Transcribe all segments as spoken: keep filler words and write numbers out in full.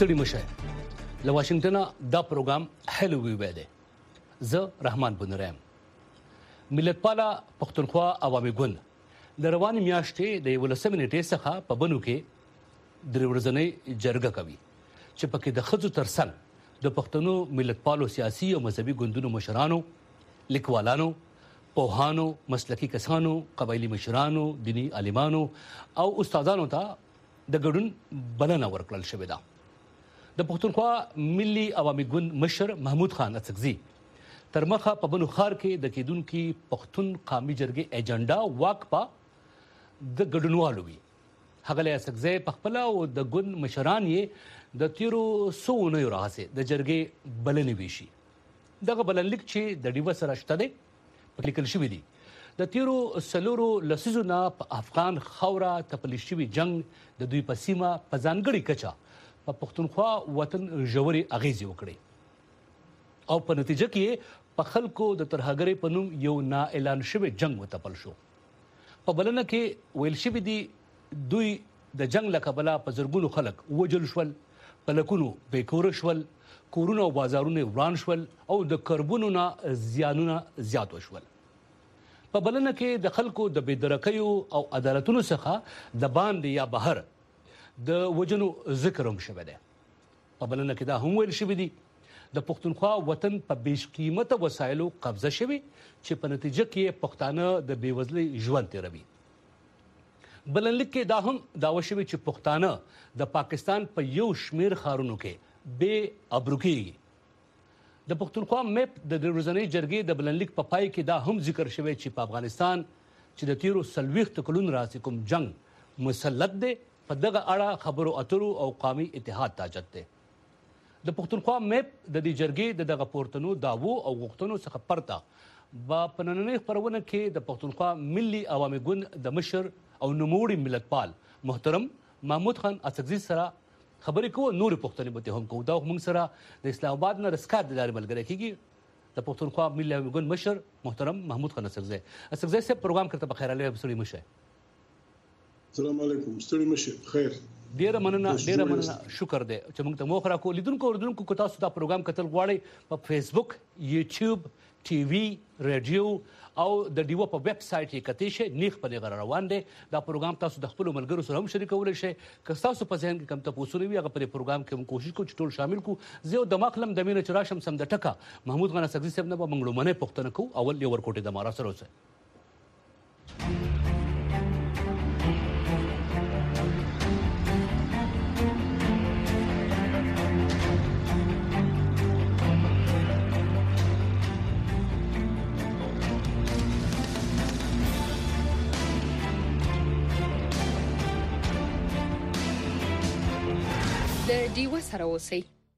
ستړي مشه له واشنگټن دا پروګرام هلو وی دی زه رحمان بنرام ملتپاله پښتونخوا عوامي ګوند د روانې میاشتې د یولسمې نیټې څخه په بنو کې درې ورځنۍ جرګه کوي چې پکې د ښځو ترڅنګ د پښتنو ملتپالو سیاسي او مذهبي ګوندونو مشرانو لیکوالانو پوهانو مسلکي کسانو قبایلي مشرانو دینی عالمانو او استادانو ته د ګډون بلنه ورکړل شوې ده. د پښتونخوا ملي عوامي ګوند مشر محمود خان اڅکزي تر مخه په بنو ښار کې د کېدونکي پښتون قومي جرګې ایجنډا واک په د ګډونوالو وي. ښاغلی اڅکزی پخپله او د ګوند مشران یې د تیرو څو اونیو راهیسې د جرګې بلنې ویشي. دغه بلنلیک چې د ډیوه سره شته دی پکې لیکل شوي دي د تیرو څلورو لسیزو نه په افغان خاوره تپلې شوي جنګ د دوی په سیمه په ځانګړې کچه په پښتونخوا وطن ژورې اغیزې وکړې او په نتیجه کې په خلکو د ترهګرۍ په نوم یو نا اعلان شوی جنګ وتپل شو. په بلنه کې ویل شوي دي دوی د جنګ له کبله په زرګونو خلک ووژل شول، په لکونو بېکوره شول، کورونه او بازارونه وران شول او د کربونو نه زیانونه زیات وشول. په بلنه کې د خلکو د بېدرکیو او عدالتونو څخه د باندې یا بهر د وجنو ذکر هم شوی دی. په بلنه کې دا هم ویل شوي دي د پښتونخوا وطن په بیش قیمته وسایلو قبضه شوي چې په نتیجه کې پښتانه د بېوزلۍ ژوند تېروي. بلنلیک کې دا هم دعوه شوې چې پښتانه د پاکستان په یو شمېر ښارونو کې بې ابرو کېږي. د پښتونخوا میپ د درې ورځنۍ جرګې د بلنلیک په پای کې دا هم ذکر شوی چې په افغانستان چې د تیرو څلوېښتو کلونو راهیسې کوم جنګ مسلط دی په دغه اړه خبرو اترو او قومي اتحاد تاجت دی. د پښتونخوا میپ د دې جرګې د دغه پورتنو دعوو او غوښتنو څخه پرته به په نننۍ خپرونه کې د پښتونخوا ملي عوامي ګوند د مشر او نوموړي ملتپال محترم محمود خان اڅکزي سره خبرې کوو. نورې پوښتنې به هم کوو. دا موږ سره د اسلام آباد نه د سکایپ د لارې ملګری کېږي د پښتونخوا ملي عوامي ګوند مشر محترم محمود خان اڅکزي. اڅکزي صاحب پروګرام کرته بخیر علی ستړي مشه. السلام علیکم ستړي مشه خیر. ډیره مننه ډیره مننه شکر دی چې موږ ته موخه راکو. لیدونکو اوریدونکو کو تاسو دا پروګرام کتل غواړئ په فیسبوک، یوټیوب، ټي وي، رادیو او د ډیوه په ویب سایټ یې کتئ شئ. نیغ په نیغه روان دی. دا پروګرام تاسو د خپلو ملګرو سره هم شریکولی شئ. که ستاسو په ذهن کې کوم تپوسونه وي هغه په دې پروګرام کې هم کوشش کوو چې ټول شامل کړو. زه یو دماغ لم د مینه چې راشم سم د ټکه محمود خان اڅکزي صاحب نه به موږ لومړنۍ پوښتنه کوو. اول یو ورکوټې د مارا سره اوسئ. د ډیوه سره اوسئ.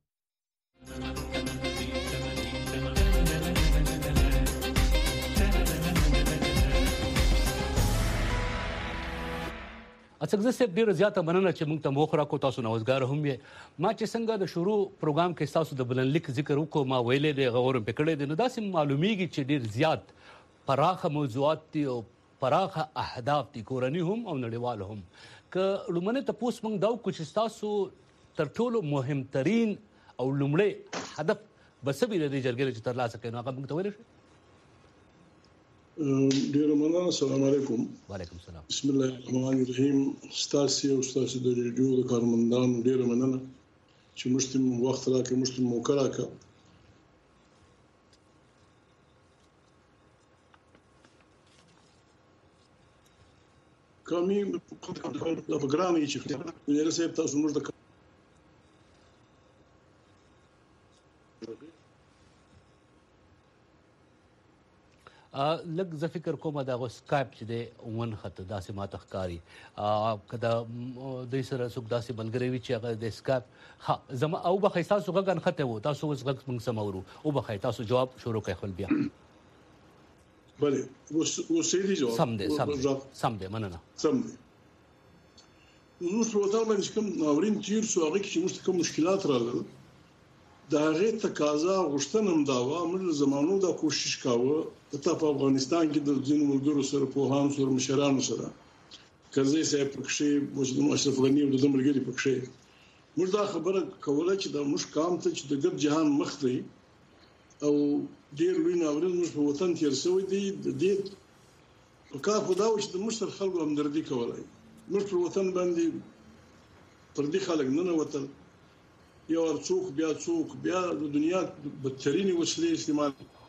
اڅکزي صاحب ډیره زیاته مننه چې موږ ته موخه راکو. تاسو نوښتګار هم یې. ما چې څنګه د شروع پروګرام کې تاسو د بلنلیک ذکر وکړو ما ویلې دی غوړم پکړې دی نو داسې معلومیږي چې ډیر زیات پراخه موضوعات دي او پراخه اهداف دي کورني هم او نړیوال هم. که لومړنۍ تپوس موږ دا وکړو چې تاسو تر ټولو مهمترین او لومړی هدف به څه وي د دې جرګې چې ترلاسه کړئ نو هغه موږ ته ویلی شئ؟ ډیره مننه. السلام علیکم. وعلیکم السلام. بسم الله الرحمن الرحیم. ستاسو او ستاسو د ریډیو د کارمندانو ډیره مننه چې موږ ته وخت راکړئ، موږ ته موقع راکړئ. کمی په ګرانه یې چې ویل صاحب تاسو موږ د لږ زه فکر کوم دغه سکایپ چې دی ونښته داسې ماته ښکاري. که د دوی سره څوک داسې ملګری وي چې هغه د سکایپ ها زما وبخئ ستاسو غږ انښتی و. تاسو اوس غږ موږ سم اورو. وبخئ تاسو جواب شروع کړئ خپل بیا. بله اوس صحیح جواب سم دی سم دی سم دی مننه. سم دی. زموږ په وطن باندې کوم ناورین تیر شو هغه کې چې موږ ته کوم مشکلات راغلل د هغې تقاضا غوښتنه هم دا وه. موږ له زمانو دا کوشش کاوه حتی په افغانستان کې د ځینو ملګرو سره پوهانو سره مشرانو سره کرزي صاحب پکښې اشرف غني او د ده ملګري پکښې موږ دا خبره کوله چې د موږ قام ته چې د ګډ جهان مخ دی او ډیر لوی ناورین موږ په وطن کې رسوي دی د دې په کار خدا و چې د موږ سره خلکو همدردي کولای موږ په وطن باندې پر دې خلک نه وتل یو څوک بیا څوک بیا د دنیا بدترین وسلې استعمال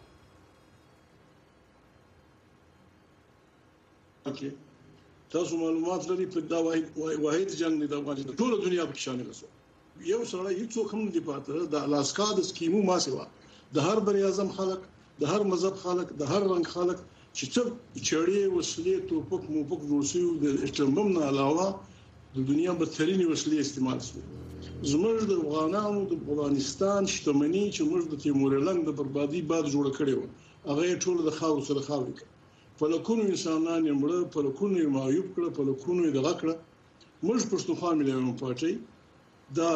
کې تاسو معلومات لري په دا واحد واحد جنگ د افغانستان ټول دنیا په شامل شو یو سره هیڅ څوک هم نه پاتې د الاسکا د سکیمو ما سوا د هر بر اعظم خلک د هر مذهب خلک د هر رنګ خلک چې څو چړې وسلې توپک موپک جوړسي د اسلام نه علاوه د دنیا بدترین وسلې استعمال شوه زموږ د افغانانو د افغانستان شتمنۍ چې موږ د تیمورلنګ د بربادي بعد جوړ کړي و هغه ټول د خاور سره خاوري په لکونو انسانان یې مړه په لکونو یې معیوب کړه په لکونو یې دغه کړه موږ پښتونخوا ملي پارټي دا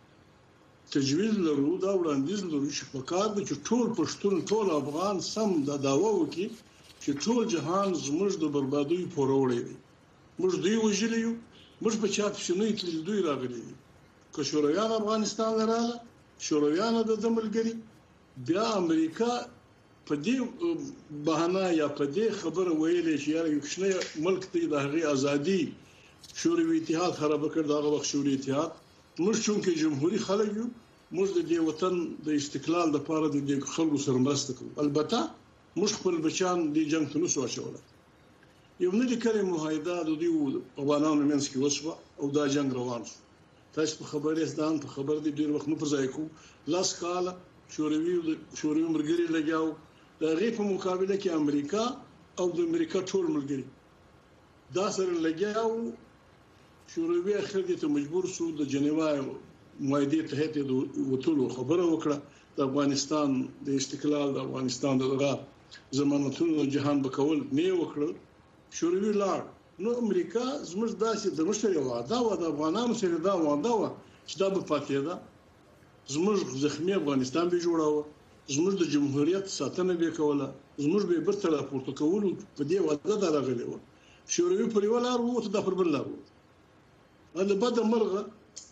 تجویز لرو دا وړاندیز لرو چې په کار د ټول پښتون ټول افغان سم دا داوا وکړي چې ټول جهان زموږ د بربادۍ پوروړی دی موږ دوی وژلیو موږ په چاپ شنوې تل دوی راغلي دي که شورویان افغانستان لراله شورویان د دملګری بیا امریکا په دې بهانه یا په دې خبره ویلې چې یو کښنه ملک ته د هغې ازادي شوروي اتحاد خراب کړ دغه وخت شوروي اتحاد موږ چونکه جمهوریت خلک یو موږ د دې وطن د استقلال لپاره د دې خلکو سره مرسته کوو البته موږ خپل بچان د جنگ ته نو سوچوله یو نه لیکلې معاهده د دې افغانانو منځ کې وسوه او دا جنگ روان شو تاسو په خبرې ځان په خبر دي ډیر وخت نو پر ځای کو لاس کاله شوروي شوروي مرګري لګاو د غیب په مقابله کې امریکا او د امریکا ټول ملګری دا سره لګاو شوروي اخر دې ته مجبور شو د جنیوا معاهده ته ته وټولو خبره وکړه د افغانستان د استقلال د افغانستان دغه ضمانتونو جهان بکول نه وکړل شوروي لاړ نو امریکا زموږ داسې د مشتري وعده و د افغانانو سره دا وعده و چې دا به پاتې ده زموږ زخمی افغانستان به جوړاوه زموږ د جمهوریت ساتنه به کوله زموږ به برته راپورته کول په دې وعده دا راغلی و شوروي پر یو لار وو ته پر بل لار وو دا بد مرغه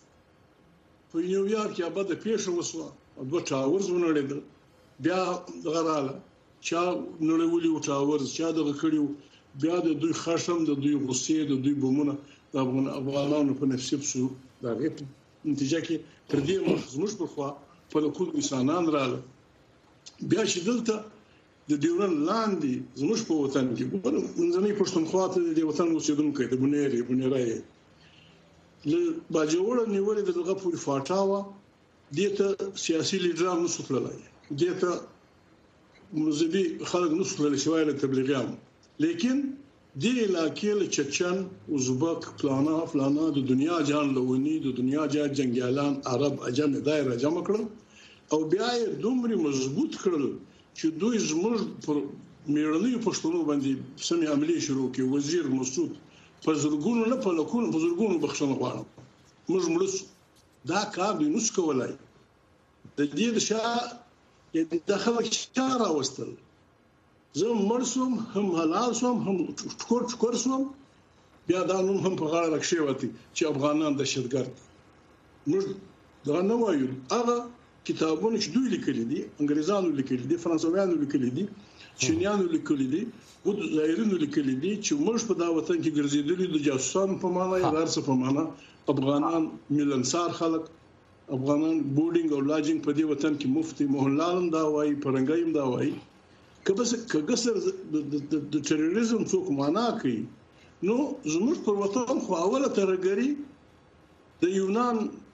په نیویارک کې بد پیښه وسوه دوه ټاورز ونړېدل بیا غراله چا نړیوالي ټاورز چا دغه کړیو بیا د دوی خشم د دوی غصې د دوی بمونه د افغانانو په نصیب شو دا غیب نتیجه کې تر دې زموږ په خوا په لکونو انسانان رااله بیا چې دلته د ډیورن لاندې زموږ په وطن کې منځنۍ پښتونخوا ته د وطن اوسیدونکو د بنيري بنيرای له باجوړ نیولې دغه پوری فاټاوه دته سیاسي لیډران نو سوتلای دته مذهبي خلک نو سوتلای شوی له تبلیغیان لیکن دې علاقې له چچن ازبک فلانا فلانا د دنیا جان لونی د دنیا جان جنگیالان عرب عجم دایره جمع کړل او بیا یې دومره مضبوط کړل چې دوی زموږ پر میړنۍ پښتونو باندې سمې عملی شروع کړي وزیر مسعود په زرګونو نه په لکونو په زرګونو بخښنه غواړم موږ مړس دا کار دی نو څکولای د دې د شا د داخله چاره واستل زه مرسوم هم حلال سوم هم ټکور ټکور سوم بیا دا نوم هم په غاړه راکشي وتی چې افغانان د شتګرد موږ دا نه وایو هغه کتابونه چې دوی لیکلي دي انګريزانو لیکلي دي فرانسویانو لیکلي دي چینیانو لیکلي دي او ظاهرینو لیکلي دي چې موږ په دا وطن کې ګرځېدلي د جاسوسانو په معنا یا درس په معنا افغانان ملنسار خلک افغانان بورډینګ او لاجینګ په دې وطن کې مفتي موهنلال دا وایي پرنګایم دا وایي کبه کګسر د ټیرریزم څوک معنا کوي نو زموږ پر وطن خو اوله ترګری د یونان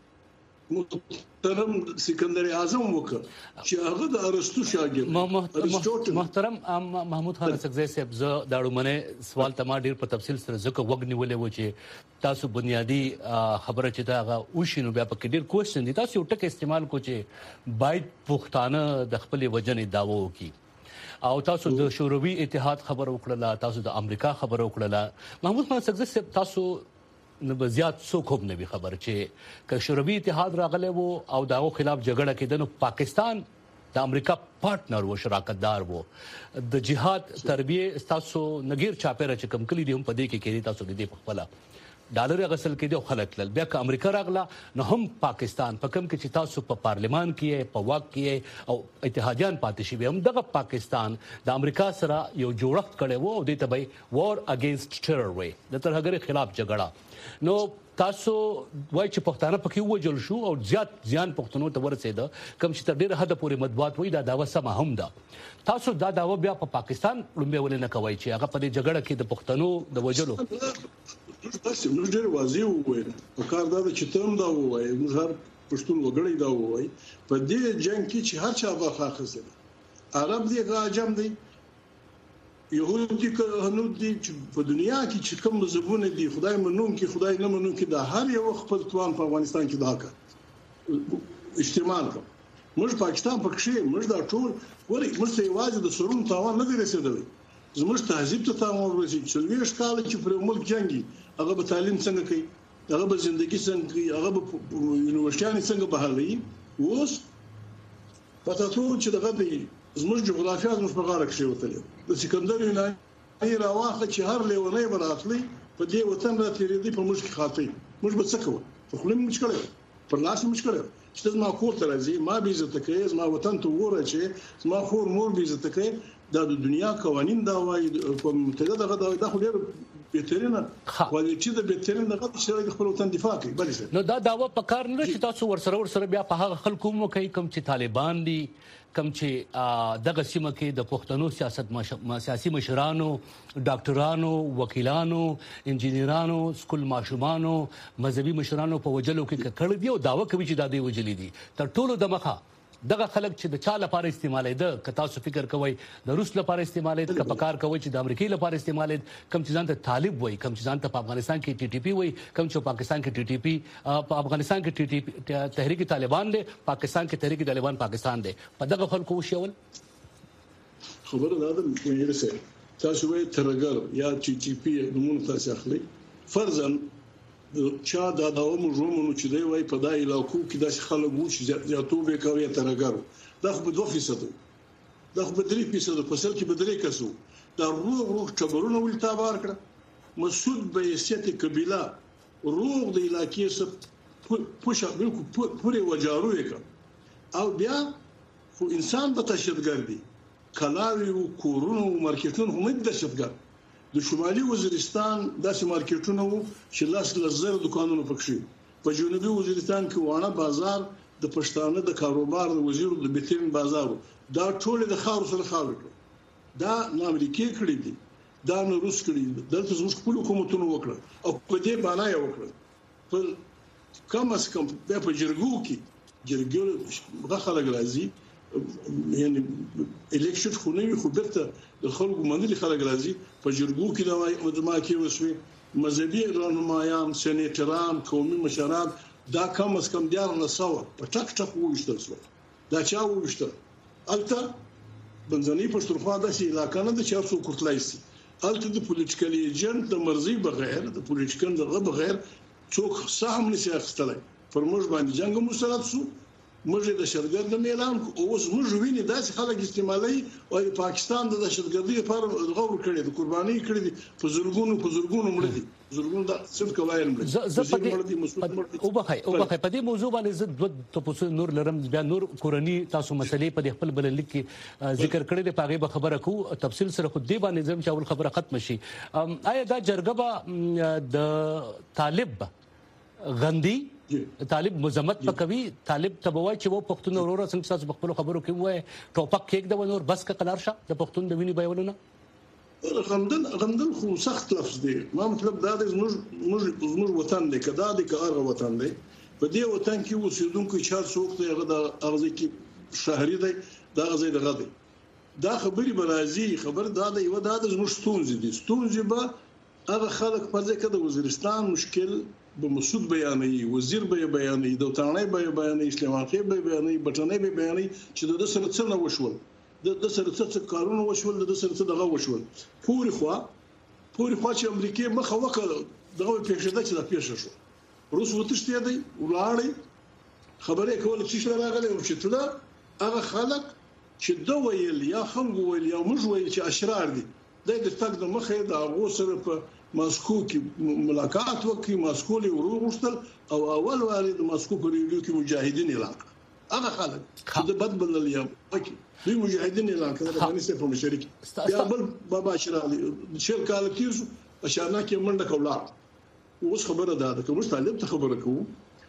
محترم سکندر اعظم وکړ چې هغه د ارسطو شاګرد محترم محمود خان سکزی صاحب زه دا ډومنه سوال تما ډیر په تفصیل سره ځکه وګنیولې و چې تاسو بنیادی خبره چې دا اوشینو بیا په ډیر کوېشن دي تاسو یو ټکی استعمال کو چې باید پښتانه د خپل وجنې داوو کی او تاسو د شوروي اتحاد خبر وکړه تاسو د امریکا خبر وکړه محمود خان سکزی صاحب تاسو نو زیات څوک هم نه خبر چې ک شوروي اتحاد راغله وو او داغو خلاف جګړه کېده نو پاکستان د امریکا پارټنر و شراکتدار وو د جهاد تربیه تاسو نګیر چاپیره چې کم کلی دی هم پدې کې کېږي تاسو دې په خپل ډالر غسل کېدو خلک لل بیا که امریکا راغله نو هم پاکستان په کوم کې چې تاسو په پارلمان کې په واک کې او اتحادیان پاتې شي هم دغه پاکستان د امریکا سره یو جوړښت کړي وو او د تبي وار اگینست ټیرر وي د ترهګر خلاف جګړه نو تاسو وای چې پښتانه پکې وجل شو او زیات ځان پښتنو ته ورسېده کوم چې تر ډیره حد پورې مطبوعات وای دا داوا سم هم ده تاسو دا داوا بیا په پاکستان لومبه ولې نه کوي چې هغه په دې جګړه کې د پښتنو د وجلو تاسو موږ ډېر واضح وویل په کار دا چې تم دا وای موږ هر پښتون وګړی دا وای په دې جنگ کې چې هر چا برخه اخیستل عرب دی غاجم دی يهودي که هنود دي په دنیا کې چې کوم مذهبونه دي خدای منون کې خدای نه منون کې دا هر یو خپل توان په افغانستان کې دا کا استعمال کوي موږ پاکستان پکې موږ دا ټول ورې موږ ته یوازې د سرون تاوان نه دی رسیدلی زموږ تهذیب ته تاوان ورسېږي چې ویش کال چې پر ملک جنگي هغه به تعلیم څنګه کوي هغه به ژوندۍ څنګه کوي هغه به یونیورسيټي څنګه بهالي اوس پته ټول چې دغه دی زموږ جغرافیا زموږ په غاړه کې وتلې د سکندر یوناني راواخه چې هر لیونی براتلی په دې وطن را تیرېدی په موږ کې خاطی موږ به څه کوو په خپل مشکل پر لاس مشکل چې زما کور ته راځي ما به عزت کوي زما وطن ته وګوره چې زما خور مور به عزت کوي دا د دنیا قوانين دا وایي په متحده دغه د خو ډیر بهترینه کوالټي د بهترین دغه چې خپل وطن دفاع کوي بلې نو دا داوا په کار نه چې تاسو ورسره ورسره بیا په هغه خلکو مو کوي کوم چې طالبان دي کوم چې دغه سیمه کې د پښتنو سیاست سیاسي مشرانو ډاکټرانو وکیلانو انجینرانو سکول ماشومانو مذهبي مشرانو په وجلو کې کړي دي او داوا کوي چې دا دی وجلي دي تر ټولو د مخه دغه خلک چې د چا لپاره استعمالي ده که تاسو فکر کوئ د روس لپاره استعمالي ده که په کار کوي چې د امریکای لپاره استعمالي کم چې ځان ته طالب وای کم چې ځان ته په افغانستان کې ټي ټي پی وای کم چې پاکستان کې ټي ټي پی په افغانستان کې ټي ټي پی تحریک طالبان دی پاکستان کې تحریک طالبان پاکستان دی په دغه خلکو وشول خبره دا ده مې رسې تاسو وایي ترګر یا ټي ټي پی نمونه تاسو اخلي فرضاً چا دا داوم رومونو چې دی وای په دای علاقو کې د خلک وو چې زیاتوبه کوي ترګر دا خو په دوه فیصد دا خو په درې فیصد په سل کې بدري کسو دا روغ روغ چبرونه ول تابار کړ مسعود به سیته قبيله روغ د علاقې سره پوښه بالکل پوره وجارو یک او بیا خو انسان به تشددګر دی کلاوی او کورونو مارکیټونو هم د تشددګر د شمالي وزیرستان داسې مارکیټونه وو چې لاس لزر دکانونو پکښې په جنوبي وزیرستان کې وانه بازار د پښتانه د کاروبار د وزیر د بهترین بازار دا ټول د خاور سره خاور دا نه امریکای کړی دي دا نه روس کړی دي دلته زموږ خپل حکومتونه وکړه او په دې باندې یو وکړه په کم اس کم په جرګو کې جرګو غخه راځي یعنی الیکشن خو نه خو برته د خلکو منځ خلک راځي په جرګو کې د مجمع کې وسوي مذهبي رهنمایان سېنیټران قومي مشران دا کم اس کم دیار نه سو په ټک ټک وښتل شو دا چا وښتل الته بنځنی پښتونخوا د سي علاقې نه د چارسو کوټلایسي الته د پولیټیکل ایجنټ د مرزي بغیر د پولیټیکل دغه بغیر څوک سهم نشي اخستلای پر موږ باندې جنگ مسلط شو موږ د دهشتګرد اعلان او اوس موږ ویني داسې خلک استعمالي او پاکستان د دهشتګردۍ لپاره غوړ کړي د قرباني کړي دي په زورګونو په زورګونو مړ دي زورګونو د صرف کوایل مړ دي او بخای او بخای په دې موضوع باندې زه د تاسو نور لرم بیا نور کورنی تاسو مسلې په خپل بل لیک کې ذکر کړی دی پاغه به خبره کو تفصیل سره خو دې باندې زم چې اول خبره ختم شي آیا دا جرګه د طالب غندي طالب مزمت پکوي طالب تبوای چې وو پښتون اورور څنګه تاسو په خپل خبرو کې وای ټوپک کېک د ونور بس کا قلار شه د پښتون د ویني بایولونه غمدن غمدن خو سخت لفظ دی ما مطلب دا دی زموږ موږ زموږ وطن دی کدا دی کارغه وطن دی په دې وطن کې اوسیدونکو چار څوک دی هغه د اغزي کې شهري دی دا غزي دغه دی دا خبري برازي خبر دا دی و دا د زموږ ستونزې دي ستونزې به هغه خلک په ځکه د وزیرستان مشکل به مسعود بیانوي وزیر به بیانوي دوتانه به بیانوي اسلام خان به بیانوي بټنه به بیانوي چې د سره څه نه وشول د سره څه کارونه وشول د سره څه دغه وشول پوری خو پوری خو چې امریکای مخه وکړه دغه پیښه چې دا پیښه شو روس وتشته دی ولاړی خبرې کول چې راغلی او چې ته هغه خلک چې دوه ویل یا خلک ویل یا موږ ویل چې اشرار دي د دې تک د مخه د هغه سره په ماسکو کې ملاقات وکړي ماسکو له وروغشتل او اول وارد ماسکو په ریډیو کې مجاهدین اعلان کړ هغه خلک چې د بد بدل یم وکي دوی مجاهدین اعلان کړل د افغانستان په مشرک یا بل بابا شرالي شل کال کېږي اشارنا کې منډه کوله اوس خبره ده کوم طالب ته خبره کوم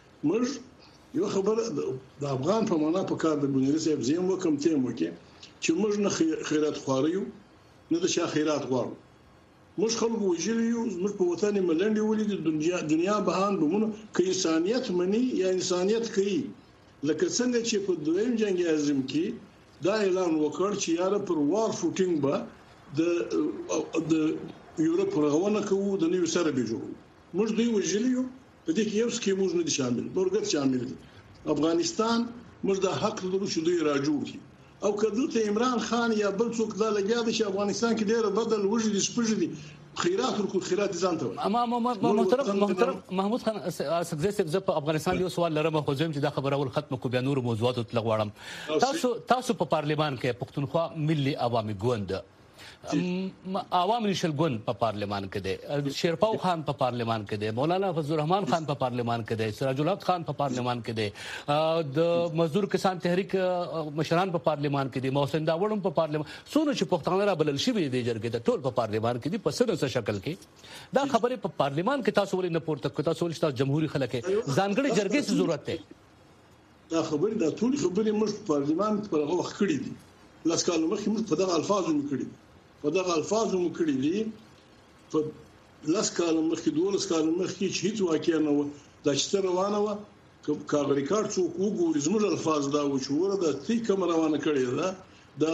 موږ یو خبره د افغان په معنا په کار د بنیری صاحب زم وکم ته مو کې چې موږ نه خیرات خواريو نه د شا خیرات غواړو موږ خلک وجلیو موږ په وطن ملنډي ولې د دنیا دنیا بهان بمونه کې انسانيت مني یا انسانيت کوي لکه څنګه چې په دویم جنگ عظیم کې دا اعلان وکړ چې یاره پر وار فوټینګ به د د یورپ رغونه کوو د نوې سره به جوړو موږ دوی وجلیو په دې کې یو څه موږ نه دي شامل برګر شامل دي افغانستان موږ د حق لرو چې دوی راجوړ کړي او کله ته عمران خان یا بل څوک دا لګیا دی چې افغانستان کې ډېر بدل وجدي سپږدي خیرات ورکو خیرات ځان ته اما محترم محترم محمود خان سګزه سګزه په افغانستان یو سوال لرم خو زم چې دا خبره ول ختم کو بیا نور موضوعات تل غواړم تاسو تاسو په پارلیمان کې پښتونخوا ملي عوامي ګوند عوام نشل ګوند په پارلیمان کې دی شیرپاو خان په پارلیمان کې دی مولانا فضل الرحمن خان په پارلیمان کې دی سراج الحق خان په پارلیمان کې دی د مزدور کسان تحریک مشران په پارلیمان کې دي محسن داوړم په پارلیمان سونه چې پښتانه را بلل شي دی جرګه ته ټول په پارلیمان کې دي په سره شکل کې دا خبره په پارلیمان کې تاسو ولې نه پورته کوي تاسو ولې تاسو جمهوریت خلک ځانګړي جرګې څه ضرورت ده دا خبره دا ټول خبره موږ پارلیمان په هغه وخت کړې دي لاس کال مخکې موږ په دغه الفاظو کړې په دغه الفاظو مکړي دي په لاس کال مخکې دولس کال مخکې چې هیڅ واقع نه و دا چې روانه و کاغ ریکارډ څوک وګوري زموږ الفاظ دا و چې ورته د تی کوم روانه کړي دا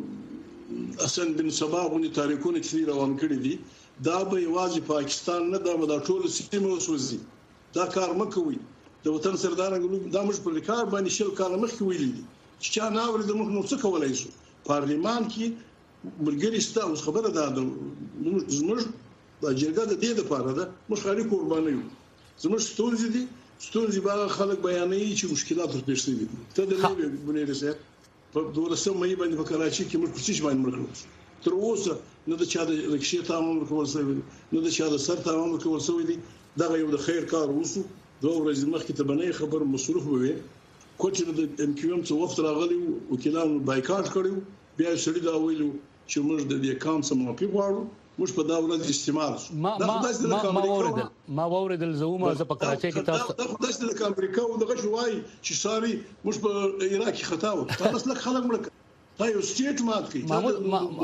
د حسن بن صباح غونې تاریخونه چې روان کړي دي دا به یوازې پاکستان نه دا د ټولو سیمو وسوځي دا کار مکوي د وطن سردار دا موږ په ریکارډ باندې شل کال مخکې ویلي دي چې چا نه ورته موږ نو څه کولای شو پارلیمان کې ملګری ستا اوس خبره ده زموږ د جرګه د دې لپاره ده موږ خالي قرباني یو زموږ ستونزې دي ستونزې باغ خلک بیانوي چې مشکلات ورپېښ دي ته د نوې بنیری صاحب په دولسم مې باندې په کراچي کې موږ پرسیش باندې مرکو تر اوسه نه د چا د رکشې تاوان ورکول شوی نه د چا د سر تاوان ورکول شوی دي دا یو د خیر کار وسو دوه ورځې مخکې ته بنې خبر مصروف وي کوچ د ام کیو ام څو وخت راغلی وکیلانو بایکاټ کړو بیا سړي دا ویلو چې موږ د دې کام سم په غواړو موږ په دا ورځ استعمال ما ما ما اوریدل ما اوریدل زوما ز په کراچۍ کې تاسو دا خدای ستاسو د امریکا او دغه شوای چې ساري موږ په عراق کې خطا و تاسو لک خلک مړ دا یو سټیټ مات کی محمود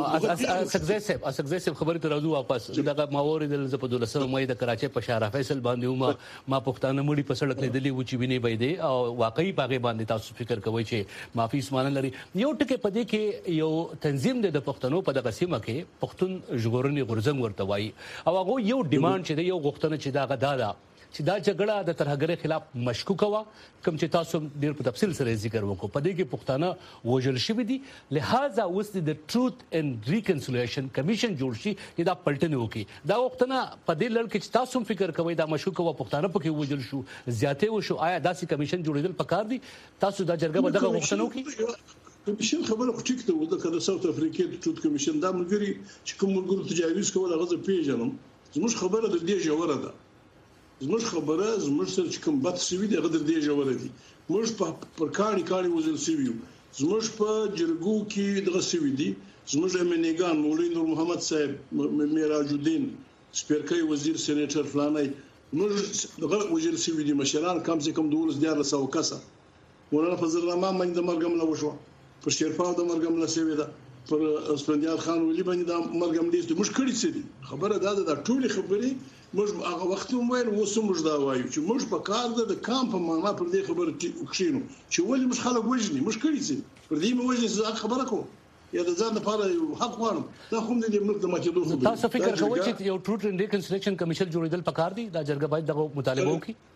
سګزه صاحب سګزه صاحب خبرې ته راځو واپس دغه ما اوریدل ز په دولسمه مې د کراچۍ په شارع فیصل باندې ما ما پښتانه مړي په سړک لیدلې و چې ویني بيدې او واقعي پاغه باندې تاسو فکر کوئ چې معافي اسمانه لري یو ټکي په دې کې یو تنظیم د پښتنو په دغه سیمه کې پښتون ژغورنې غورځنګ ورته وایي او هغه یو ډیماند چې یو غوښتنه چې دا غدا ده چې دا جګړه د ترهګرۍ خلاف مشکوک و کوم چې تاسو ډیر په تفصیل سره ذکر وکړو په دې کې پښتانه وژل شوی دي لہذا اوس د ټروث اند ریکنسیلیشن کمیشن جوړ شي چې دا پلټنه وکړي دا وختونه په دې لړ کې چې تاسو فکر کوئ دا مشکوک و پښتانه پکې وژل شو زیاتې و شو آیا داسې کمیشن جوړېدل پکار دي تاسو دا جرګه به دغه وختونه وکړي کمیشن خبره خو ټیک ته و د کله ساوث افریقا د ټروث کمیشن دا مګری چې کوم ملګرو تجاوز کول هغه پیژنم زموږ خبره د دې جوړه ده زموږ خبره زموږ سره چې کوم بد سوي دي هغه د دې جوړه دي موږ په پر کاڼي کاڼي وزل سوي زموږ په جرګو کې دغه سوي دي زموږ امنیګان مولوی نور محمد صاحب میراج الدین سپیرکای وزیر سېنیټر فلانای موږ دغه وزیر سوي دي مشران کم سے کم دولس دیار سو کسه مولانا فضل الرحمن باندې مرګم لا وشو پر شیرپاو د مرګم لا سوي ده پر اسپندیار خان ولی باندې د مرګم لیست موږ کړی څه دي خبره ده د ټولي خبرې موږ هغه وخت وویل اوس موږ دا وایو چې موږ په کار ده د کام په معنا پر دې خبره وکښینو چې ولې موږ خلک وژني موږ کړی څه پر دې مو وژني ځکه خبره کوو یا د ځان لپاره حق غواړم دا هم د ملک د ماتېدو خبره تاسو فکر کوئ چې یو ټروث اند ریکنسیلیشن کمیشن جوړېدل پکار دي دا جرګه باید دغه مطالبه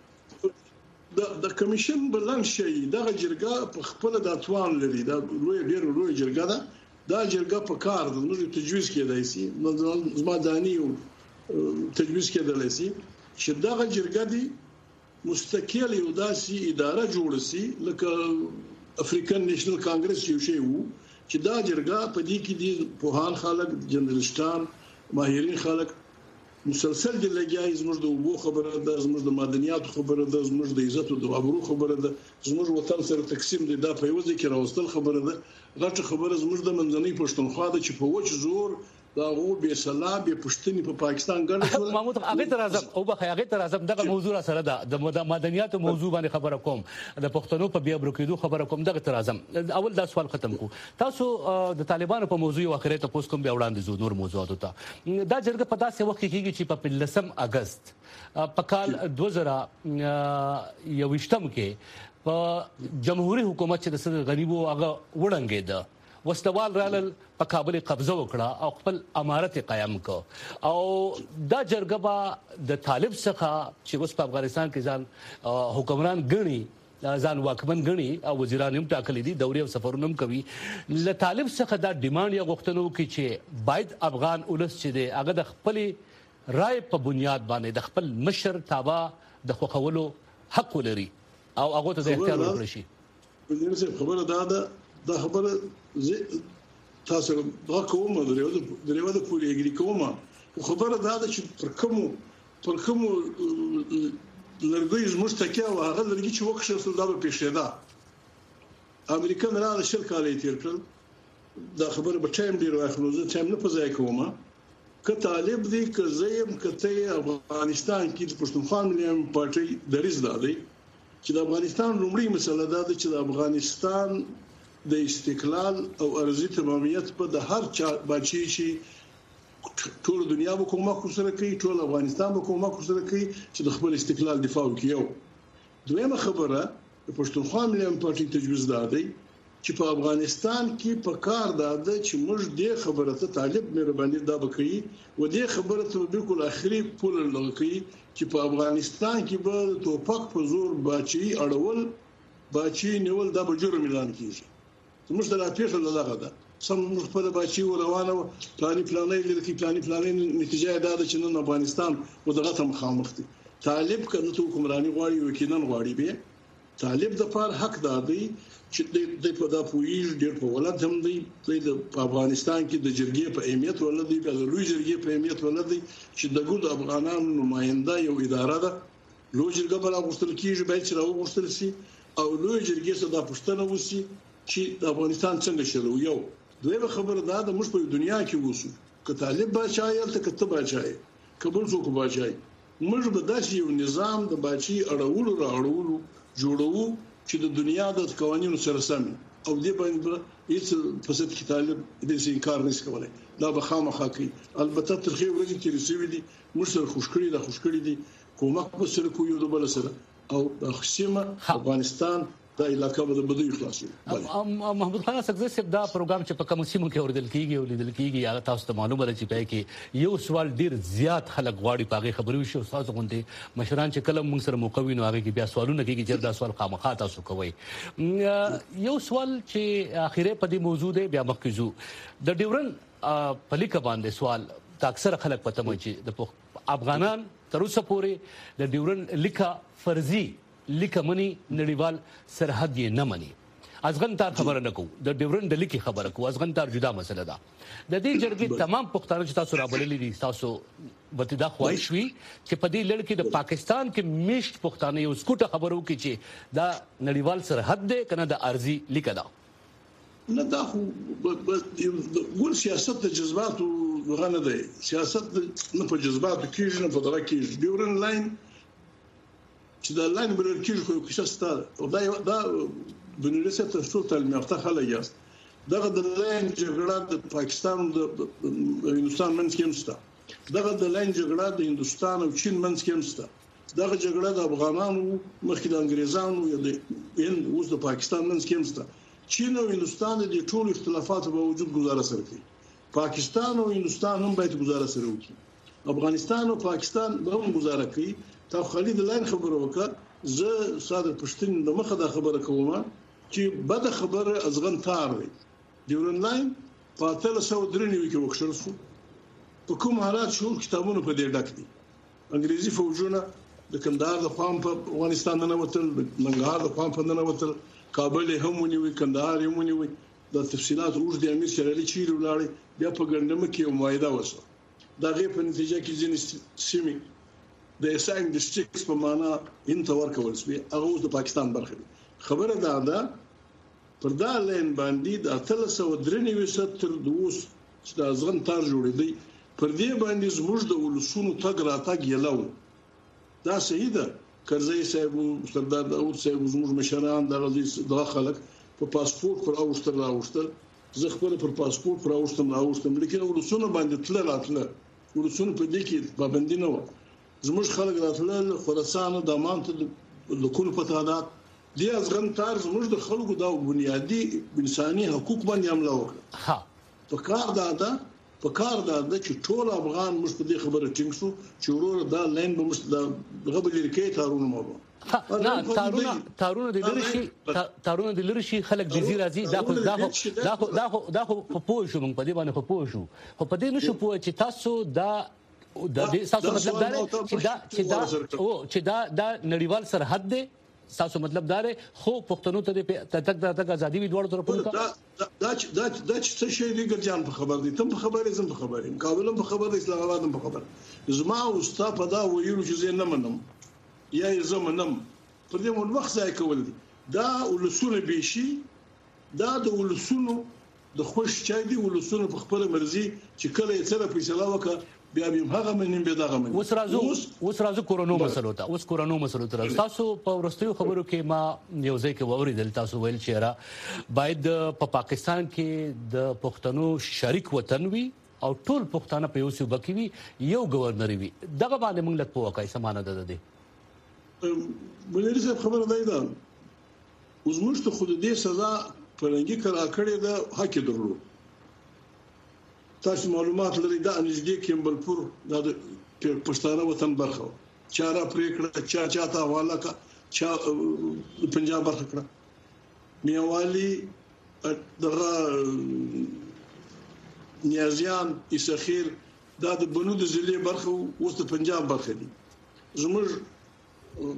وکړي د د کمیشن بلان شي دغه جرګه په خپل د اتوان لري دا لوی ډیر لوی جرګه ده دا جرګه په کار د موږ تجویز کېدای شي زما دانی او تجویز کېدای شي چې دغه جرګه دی مستقل یو داسي اداره جوړ شي لکه افریقن نېشنل کانګرس یو شی وو چې دا جرګه په دې کې دي په هان خلک جنرالستان ماهرین خلک مسلسل دی لګیای زموږ د وبو خبره ده زموږ د مدنیات خبره ده زموږ د عزت او د ابرو خبره ده زموږ وطن سره تقسیم دي دا په یو ځای کې راوستل خبره ده غټه خبره زموږ د منځنۍ پښتونخوا د چې په وچ زور دا غو به سلام به پښتني په پاکستان ګرځول محمود هغه تر اعظم او به هغه تر اعظم دغه موضوع سره ده د مدنیات موضوع باندې خبره کوم د پښتنو په بیا برکېدو خبره کوم دغه تر اعظم اول دا سوال ختم کو تاسو د طالبانو په موضوع واخره ته پوس کوم بیا وړاندې زو نور موضوعات ته دا جرګه په داسې وخت کې کېږي چې په لسم اگست په کال دوه زره یوویشتم کې په جمهوریت حکومت چې د غریبو هغه وړاندې ده وسلوال رالل په کابل قبضه وکړه او خپل امارت قائم کړ او دا جرګه با د طالب څخه چې اوس په افغانستان کې ځان حکمران ګڼي ځان واکمن ګڼي او وزیران هم ټاکلي دي دوري او سفرونه هم کوي له طالب څخه دا ډیماند یا غوښتنو کې چې باید افغان ولس چې دی هغه د خپل رائے په بنیاد باندې د خپل مشر تابع د خوښولو حق ولري او هغه ته د اختیار ورکړي شي په خبره دا ده دا خبره تاسو دا کومه درېو درېو د پوری اګری کومه خبره دا ده چې پر کوم پر کوم لرګي زموږ تکیه او هغه لرګي چې وکړل سول دا به پېښېدا امریکا نه راځي شل کالې تیر کړل دا خبره به ټایم ډیر واخلو زه ټایم نه پځای کومه که طالب دی که زیم کته افغانستان کې د پښتونخوا ملي پارټي دریز دادی چې د افغانستان لومړی مسله دا ده چې د افغانستان د استقلال او ارضي تمامیت په د هر چا بچی شي ټول دنیا به کومه کوسره کوي ټول افغانستان به کومه کوسره کوي چې د خپل استقلال دفاع وکړي یو دویمه خبره د پښتونخوا ملي پارټي تجویز دادی چې په افغانستان کې په کار داده چې موږ د خبره ته طالب مهرباني دا وکړي و د خبره ته بالکل اخري پول لږی چې په افغانستان کې به توپک په زور بچي اړول بچي نیول دا به جرم اعلان کیږي زموږ د لا پیښه دغه ده سم خپل بچي روانه پلاني پلانې لري پلاني پلانې نتیجه دا ده چې نن افغانستان و دغه ته مخامخ دي طالب کنه ته حکمرانی غواړي وکینن غواړي به طالب د پاره حق دی چې د په دا پویل ډیر په ولادت هم دی د افغانستان کې د جرګې په اهمیت ولدي د لوی جرګې په اهمیت ولدي چې د ګډ افغانانو نماینده یو اداره ده لوی جرګه بل غوښتل کیږي باید چې راو غوښتل شي او لوی جرګې څخه د پښتنه وسی چې د افغانستان څنګه شلو یو دویمه خبره دا د موږ په دنیا کې وسو ک طالب بچای ته کته بچای کبل څوک بچای موږ به داسې یو نظام د بچي اړولو راړولو جوړو چې د دنیا د قوانینو سره سم او دې باندې هیڅ فساد کې طالب دې انکار نشي کولای دا به خامخا کوي البته ترخی ورځې کې رسېوي دي موږ سره خوشکړي د خوشکړي دي کومک به سره کوی د بل سره او د خصيمه افغانستان دا علاقه به د بدوي خلاصي محمود خان سګزه صاحب دا پروګرام چې په کوم سیمو کې اوردل کیږي او لیدل کیږي هغه تاسو ته معلومه ده چې پای کې یو سوال ډیر زیات خلک غواړي پاغه خبرو شي او تاسو غونډه مشران چې کلم موږ سره موقوي نو هغه کې بیا سوالونه کیږي چې دا سوال خامخا تاسو کوي یو سوال چې اخیره په دې موضوع دی بیا مخکزو د ډیورن په لیک باندې سوال تاکثر خلک پته مو چې د افغانان تر اوسه پورې د ډیورن لیکه فرضي لیکه منی نړیوال سرحد یې نه مني ازغن تار خبره نه کو د ډیورن د لیکي خبره کو ازغن تار جدا مسله ده د دې جرګې تمام پښتانه چې تاسو رابللې دي تاسو وته دا خواهش وي چې په دې لړ کې د پاکستان کې میشت پښتانه یو سکوټه خبرو کې چې دا نړیوال سرحد دی کنه د ارضي لیکه ده نه دا خو ګول سیاست د جذباتو غنه دی سیاست نه په جذباتو کې نه په دغه کې ډیورن لاین چې دا لاین بلل کېږي خو کیسه ستاره او دا دا بنورسه ته ټول تعلیم یافته خلک یاست دغه د لاین جګړه د پاکستان د هندستان منځ کې مسته دغه د لاین جګړه د هندستان او چین منځ کې مسته دغه جګړه د افغانانو مخکې د انګريزانو یا د هند اوس د پاکستان منځ کې مسته چین او هندستان د ټولو اختلافاتو په وجود گزاره سره کوي پاکستان او هندستان هم باید گزاره سره وکړي افغانستان او پاکستان به هم گزاره کوي تا خالد لاین خبره وکړه زه صادر پښتون د مخه دا خبره کوم چې بد خبره ازغن تار دی ډیورن لاین په تل سو درنی وکي وکړل شو په کوم حالات شو کتابونه په دې ډک دي انګريزي فوجونه د کندهار د خام په افغانستان نه وتل ننګرهار د خام په نه وتل کابل هم ونیوي کندهار هم ونیوي د تفصيلات روز د امیر شرعي چیرې ولاړې بیا په ګندمه کې یو معاهده وسو دغه په نتیجه کې ځینې سیمې د اسنګ ډیسټریکټس په معنا انتور کول سوي هغه اوس د پاکستان برخه دي. خبره ده ده پر دا لین باندې د اتل سو درنوي ستر دوس چې د ازغن تار جوړې دی پر دې باندې زموږ د ولسونو تګ راتګ یلو دا صحیح ده. کرزی صاحب سردار داوود صاحب زموږ مشران دغه دغه خلک په پاسپورت پر اوشتل راوشتل زه خپل پر پاسپورت پر اوشتم راوشتم لیکن ولسونه باندې تل راتله ولسونه په دې کې پابندي نه و. زموږ خلک راتله خراسان د امانت د کول په تعداد دی ازغن تار زموږ د خلکو د بنیادی انساني حقوق باندې حمله وکړه. ها په کار دا ده په کار دا ده چې ټول افغان مش په دې خبره ټینګ شو چې ورور دا لین به مش د غبل لري تارونه مو نه تارونه تارونه د لری شي تارونه د لری شي خلک جزیره راځي دا خو دا خو دا خو دا خو دا خو په پوه شو موږ په دې باندې په پوه شو خو په دې نشو پوه چې تاسو دا د دې تاسو مطلب دا چې دا چې دا او چې دا دا نړیوال سرحد دی تاسو مطلب دا خو پښتنو ته د تک تک ازادي وی دوړ طرفونو دا دا دا دا څه شي دی ګرځان په خبر دي تم په خبرې زم په خبرې مقابله په خبر دي اسلام آباد په خبر زما او ستا په دا ویلو چې زه نه منم یا زه منم پر دې مول وخت ځای کول دي دا ولسونه بيشي دا د ولسونو د خوش چای دی ولسونه په خپل مرزي چې کله یې سره فیصله وکړه بیا به هغه منیم به دغه منیم. اوس راځو اوس راځو کورونو مسلو ته اوس کورونو مسلو ته تاسو په ورستیو خبرو کې ما یو ځای کې ووریدل تاسو ویل چې را باید په پاکستان کې د پښتنو شریک وطن وي او ټول پښتانه په یو صوبه کې وي یو گورنر وي دغه باندې موږ لته وکای سمانه ده ده بلری صاحب خبره دی دا اوس موږ ته خود دې سزا پرنګي کرا کړې ده حق درلود. تاسو معلومات لري دا نږدې کیمبلپور د پښتانه وطن برخه چاره پریکړه چا چاته حواله کا چا پنجاب برخه کړه میوالي دغه نیازیان اسخیر دا د بنو د ضلع برخه اوس د پنجاب برخه دي. زموږ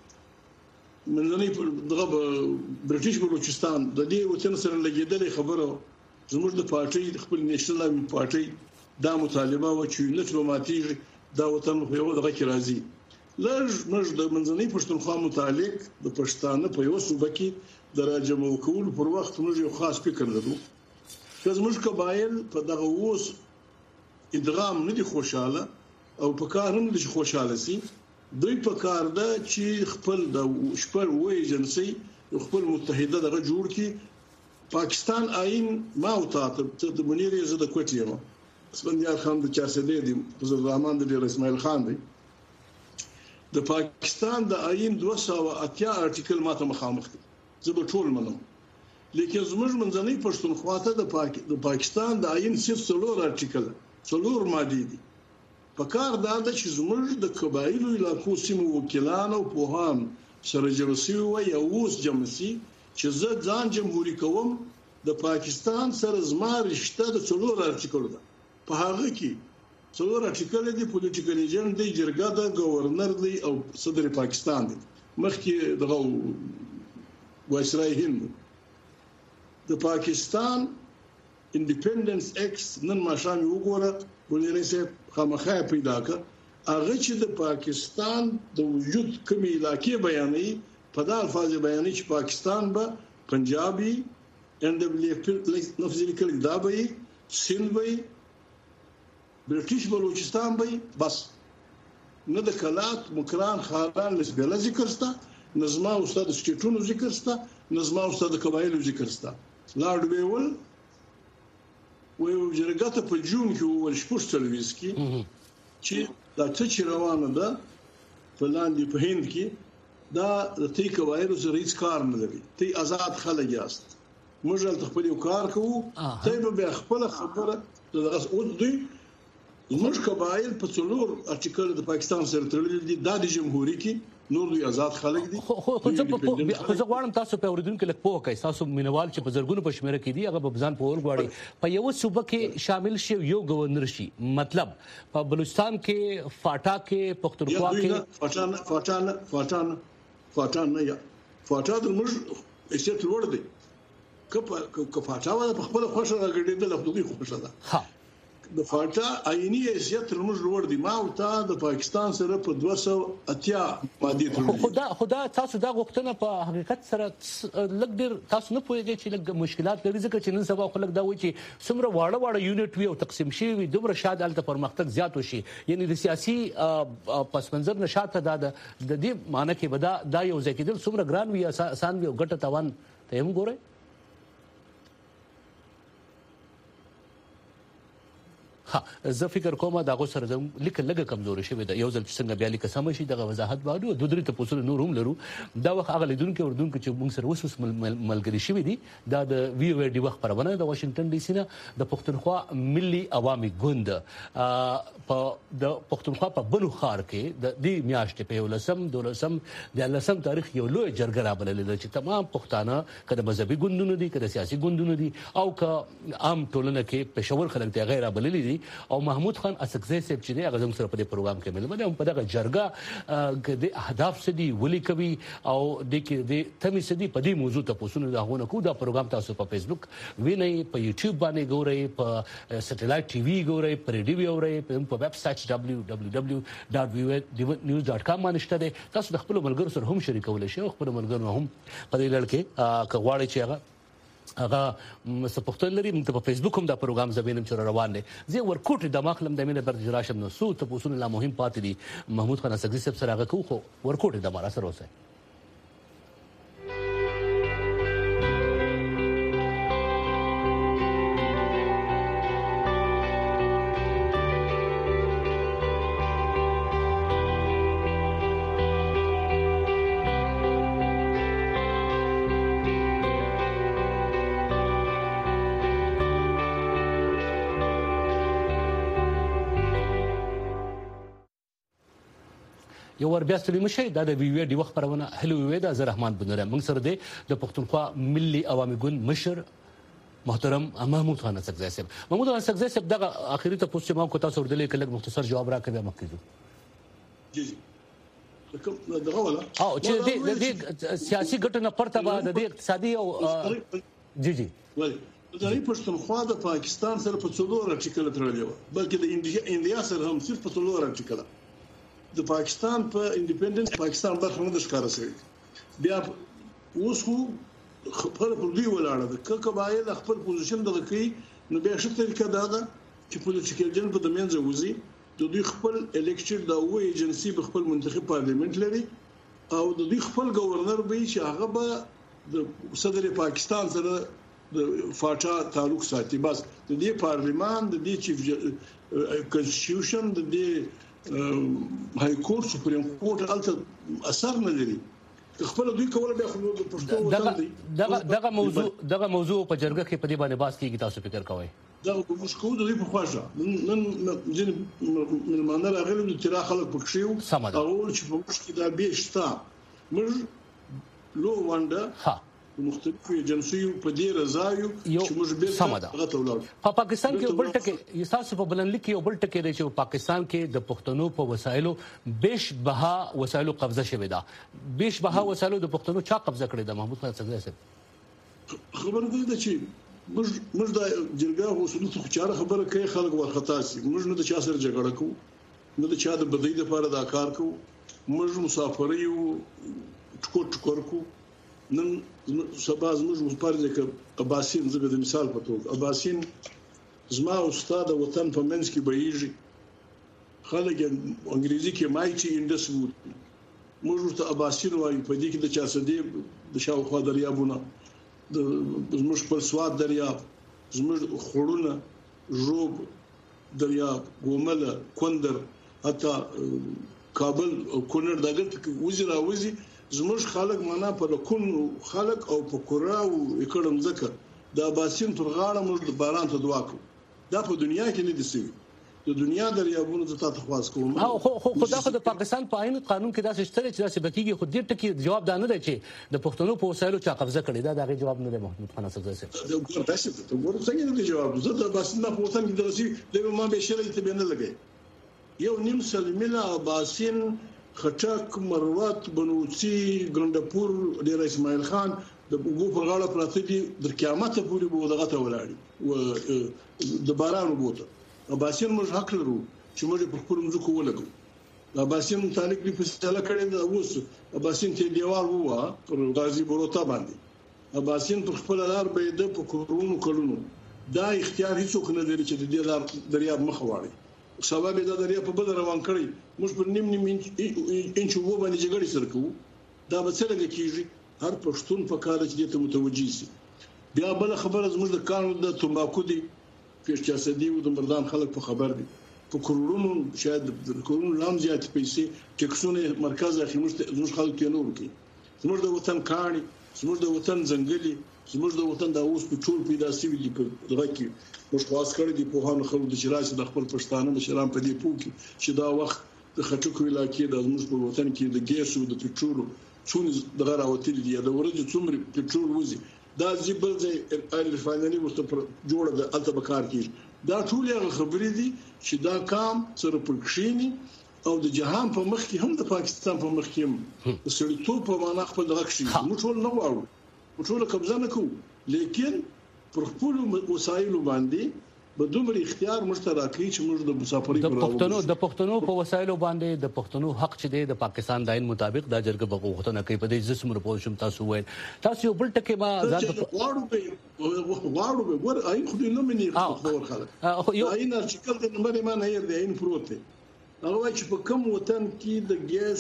منځنی دغه برټیش بلوچستان د دې وطن سره لګیدلې خبره زموږ د پارټي خپل نېشنل ارمي پارټي دا مطالبه و چې لټو ماتیږي دا وطن په یو دغه کې راځي لږ مږ د منځنۍ پښتونخوا متعلق د پښتانه په یو صوبه کې د راجمو کول پر وخت موږ یو خاص فکر لرو چې زموږ قبایل په دغه اوس ادغام نه دي خوشاله او په کار هم دي خوشاله سي دوی په کار ده چې خپل د شپږ وې ایجنسي خپل متحده دغه جوړ کړي. پاکستان آئین ما او تاسو د منیر زه د کوټې یم اسفندیار خان د چارسدې دی فضل الرحمن د اسماعیل خان دی د پاکستان د آئین دوه سوه اتیا ارټیکل ماته مخامخ دي زه به ټول منم لیکن زموږ منځنۍ پښتونخوا ته د پاک د پاکستان د آئین صرف څلور ارټیکل څلور ماده دي. په کار دا ده چې زموږ د قبایلو علاقو سیمو وکیلان او پوهان سره جلسي وي او اوس جمسي چې زه ځان جمهوریت کوم د پاکستان سره زما رشته د څلور ارټیکل ده په هغه کې څلور ارټیکل دي پولیټیکل ایجنټ دی جرګه د گورنر دی او صدر پاکستان دی مخکې دغه وایسرای هند د پاکستان انډیپندنس ایکټ نن ماشام وګوره ولې رسې خامخا پیدا کړ هغه چې د پاکستان د وجود کومې علاقې بیانې په دا الفاظ بیانې چې پاکستان به پنجابي ان دبليو اف نفسي کلی دا به سند به برټیش بلوچستان به بس نه د کلات مکران خاران لسبله ذکر ستا نظم او استاد سټیټونو ذکر ستا نظم او استاد قبایلو ذکر ستا لارډ ویول و جرګه په جون کې ول شپږ سرویس کې چې دا چې روانه ده په لاندې په هند کې دا د تی قبایلو سره هیڅ کار نه لري تی آزاد خلک یاست موږ ته خپل یو کار کوو ته به خپل خبره دغه اوس دوی موږ قبایل په څلور ارټیکل د پاکستان سره تړلي دي د جمهوریت کې نور دوی آزاد خلک دي خو خو زه غواړم تاسو په اوریدونکو لک پوه کوي تاسو مینوال چې په زرګونو په شمیره کې دي هغه په ځان پور غواړي په یو صوبه کې شامل شي یو گورنر شي مطلب په بلوچستان کې فاټا کې پښتونخوا کې فاټا فاټا فاټا فاټا نه یا فاټا د موږ ایسټ ورډ دی کپ کپ فاټا ولا په خپل خوښه راګړېدل خپل خوښه ده ها د فاټا آئینی حیثیت تر موږ لوړ دي. ما او تا د پاکستان سره په دوه سوه اتیا ماده تړلې. خدا خدا تاسو دا غوښتنه په حقیقت سره لږ ډیر تاسو نه پوهیږئ چې لږ مشکلات لري ځکه چې نن سبا خلک دا وایي چې څومره واړه واړه یونټ وي او تقسیم شي وي دومره شاید هلته پرمختګ زیات وشي. یعنی د سیاسي پس منظر نشاته دا د دې معنی کې به دا یو ځای کېدل څومره ګران وي آسان وي او ګټه تاوان ته هم ګورئ. ها زه فکر کوم دا غو سره د لیک لګه کمزوري شوی دا یو ځل څنګه بیا لیک سم شي دغه وضاحت باندې دوه درې ته پوسل نور هم لرو. دا وخت هغه لیدونکو اوردونکو چې موږ سره وسوس ملګری شوی دي دا د وی او ډي وخت پرونه د واشنگټن ډي سي نه د پښتونخوا ملي عوامي ګوند په د پښتونخوا په بلو خار کې د دې میاشتې په ولسم دولسم د لسم تاریخ یو لوی جرګه را بلل چې تمام پښتانه کله مذهبي ګوندونه دي کله سیاسي ګوندونه دي او که عام ټولنه کې پېښور خلک ته غیر بلل دي او محمود خان اسکزی صاحب چې دی هغه زموږ سره په دې پروګرام کې ملمه ده هم په دغه جرګه کې د اهداف سدي ولي کوي او د کې د تمي سدي په دې موضوع ته پوښتنه داونه کو دا پروګرام تاسو په فیسبوک وینئ په یوټیوب باندې ګورئ په سټلایټ ټي وي ګورئ په ریډیو اورئ په ویب سایټ دبليو دبليو دبليو ډاټ وی او نیوز ډاټ کام باندې شته دي. تاسو د خپل ملګرو سره هم شریکولای شئ او خپل ملګرو هم په دې لړ کې کغواړي چې هغه هغه سپورټ لري. موږ په فیسبوک هم دا پروګرام زبینم چې روان دي. زه ورکوټ د مخلم د مینه بر جراشم نو سو ته پوسونه لا مهم پاتې دي. محمود خان اسکزی صاحب سره هغه کو خو ورکوټ د مارا سره اوسه. یو ور بیا ستړي مشه دا د وی وی ډي وخت پرونه هلو وی دا زه رحمان بنره موږ سره دی د پښتونخوا ملي عوامي ګوند مشر محترم محمود خان اسکزی صاحب. محمود خان اسکزی صاحب دغه اخیری ته پوښتنه ما کو تاسو ورته کله مختصر جواب راکړم مخکې جی جی کوم دغه ولا او چې د دې سیاسي ګټو نه پرته به د اقتصادي او جی جی ولی د دې پښتونخوا د پاکستان سره په څلور ارتیکل تړلې و بلکې د انډیا انډیا سره هم صرف په څلور ارتیکل د پاکستان په انډیپندنس پاکستان برخه نه ښکارا شوی. بیا اوس خو خبر پر دی ولاړه د کقبایل خپل پوزیشن دغه کوي نو بیا شته طریقه دا ده چې پولیټیکل جن په دمنځ وځي د دوی خپل الیکشن دا و ایجنسی په خپل منتخب پارلیمنت لري او د دوی خپل گورنر به چې هغه به د صدر پاکستان سره د فاټا تعلق ساتي. بس د دې پارلیمان د دې چیف کنسټیټیوشن د دې هاي کورټ سپریم کورټ الته اثر نه لري. خپل دوی کوله بیا خو د پښتو وطن دی. دغه دغه موضوع دغه موضوع په جرګه کې په دې باندې باس کیږي تاسو فکر کوئ؟ دا مشکو د دې په خواجه نن ځین من منل غیر د تیرا خلک پکښیو او چې په مشکې دا به شتا موږ لو واندا ها مختلفو ایجنسیو په دې رضایو چې موږ به غته ولاړ. په پاکستان کې بل ټکی تاسو په بلنلیک کې بل ټکی دی چې پاکستان کې د پښتنو په وسایلو بیش بها وسایلو قبضه شوې ده. بیش بها وسایلو د پښتنو چا قبضه کړې ده محمود خان اسکزی صاحب؟ خبر ده چې موږ موږ د جرګه اصول څخه چاره خبره کوي خلک ورختا سي. موږ نه د چا سره جګړه کوو نه د چا د بدی لپاره دا کار کوو. موږ مسافر یو ټکو ټکور کو نن سبا زموږ مپارځه ک اباسین زګه د مثال په توګه اباسین زما استاد وطن په منځ کې بهیږي خلک انګریزي کې مایټي انډس وو موږ ته اباسین وایي په دې کې د چا سدي د شاوخوا دریابونه د زموږ پر سواد دریاب زموږ خړونه جوب دریاب ګومله کندر حتی کابل او کونړ دغه وزرا وزي زموږ خلک معنا په لکون خلک او په کوراو کړم ځکه د اباسین تر غاړه موږ د باران ته دعا کوو. دا په دنیا کې نه دي سوي د دنیا دریابونو ته تخواس کوم. خو خو خدا خو د پاکستان په عین قانون کې دا شته چې دا څه بکیږي خو دې ټکی جواب دا نه دی چې د پښتنو په وسایلو چا قبضه کړی دا دا جواب نه دی محمود خان اسکزی صاحب. دا ګور تاسو ته ګور څنګه دی جواب زه د اباسین په وطن کې درسي د ما به شری ته بنه لګي یو نیم سلمیلا اباسین خټک مروت بنوچي ګندپور ډیر اسماعیل خان د وګو په غاړه پراته دي د قیامت پورې به دغه ته ولاړی و د باران وبوته عباسیان موږ حق لرو چې موږ په خپل مځکو ولګو. عباسیان متعلق دی فیصله کړې ده اوس عباسیان ته دیوال ووا پر غازی بروتا باندې. عباسیان پر خپل لار به د په کورونو کلونو دا اختیار هیڅوک نه لري چې د دې لار دریاب مخ واړي. سبب دا دریاب په بل روان کړی موږ په نیم نیم انچ وو باندې جګړې سره کوو. دا به څنګه کیږي؟ هر پښتون په کار چې دې ته متوجي شي. بیا بل خبره زموږ د کانو د تمباکو دی پیشچاسدي او د مردان خلک په خبر دي په کروڑونو شاید د کروڑونو لام زیات پیسې ټیکسونه مرکز اخی زموږ خلک ته نور کوي. زموږ د وطن کاڼي زموږ د وطن ځنګلي زموږ د وطن د اوس پټرول پیدا سوي دي په دغه کې موږ خاص کړی دي په هغه خلکو د چرایي د خپل پښتانه مشران په دې پوکي چې دا وخت د خټکو علاقې د زموږ په وطن کې د ګیس او د پټرول څونه دغه راوتلي دي د ورځې څومره پټرول وځي دا زیبل ځای ال ریفاینري ورته جوړه د الته بکار کیږي. دا ټول هغه خبرې دي چې دا کام سره پرکشيني او د جهان په مخ کې هم د پاکستان په مخ کې هم د سړیتوب په معنا خپل دغه شي موږ ټول نه غواړو موږ ټول قبضه نه کوو لیکن پر خپل وسایل باندې به دومره اختیار مشترکي چې موږ د مسافرۍ د پښتنو د پښتنو په وسایلو باندې د پښتنو حق چې دی د پاکستان د عین مطابق دا جرګه بغوښتنه کوي په دې جسم رپورټ شم تاسو وایي تاسو یو بل ټکی ما ځان غواړو به غواړو به ور عین خو دې نه مني خبر خلک عین ارتکل د نمبر ما نه ير دی عین پروت دی هغه چې په کوم وطن کې د ګیس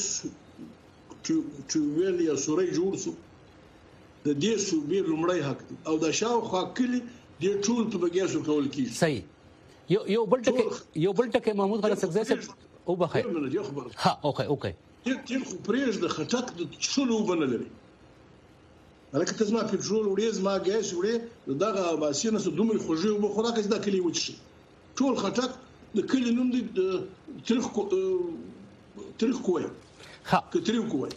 چې ویل یا سوري جوړ شو د دې صوبې لومړی حق دی او د شاوخوا کلی د ټول په بګیاسو کول کیږي. صحیح. یو یو بل ټکی یو بل ټکی محمود غلط سګزای صاحب او بخیر ها اوکې اوکې تیر خو پرېږ د خټک د شلو بنلري هلکه تاسو ما پټرول وړي زما ګیس وړي دغه باسینه سره دومره خوږی او خوراک زده کلی وچی ټول خټک د کلی نوم دی تاریخ تاریخ کوی ها کتریو کوی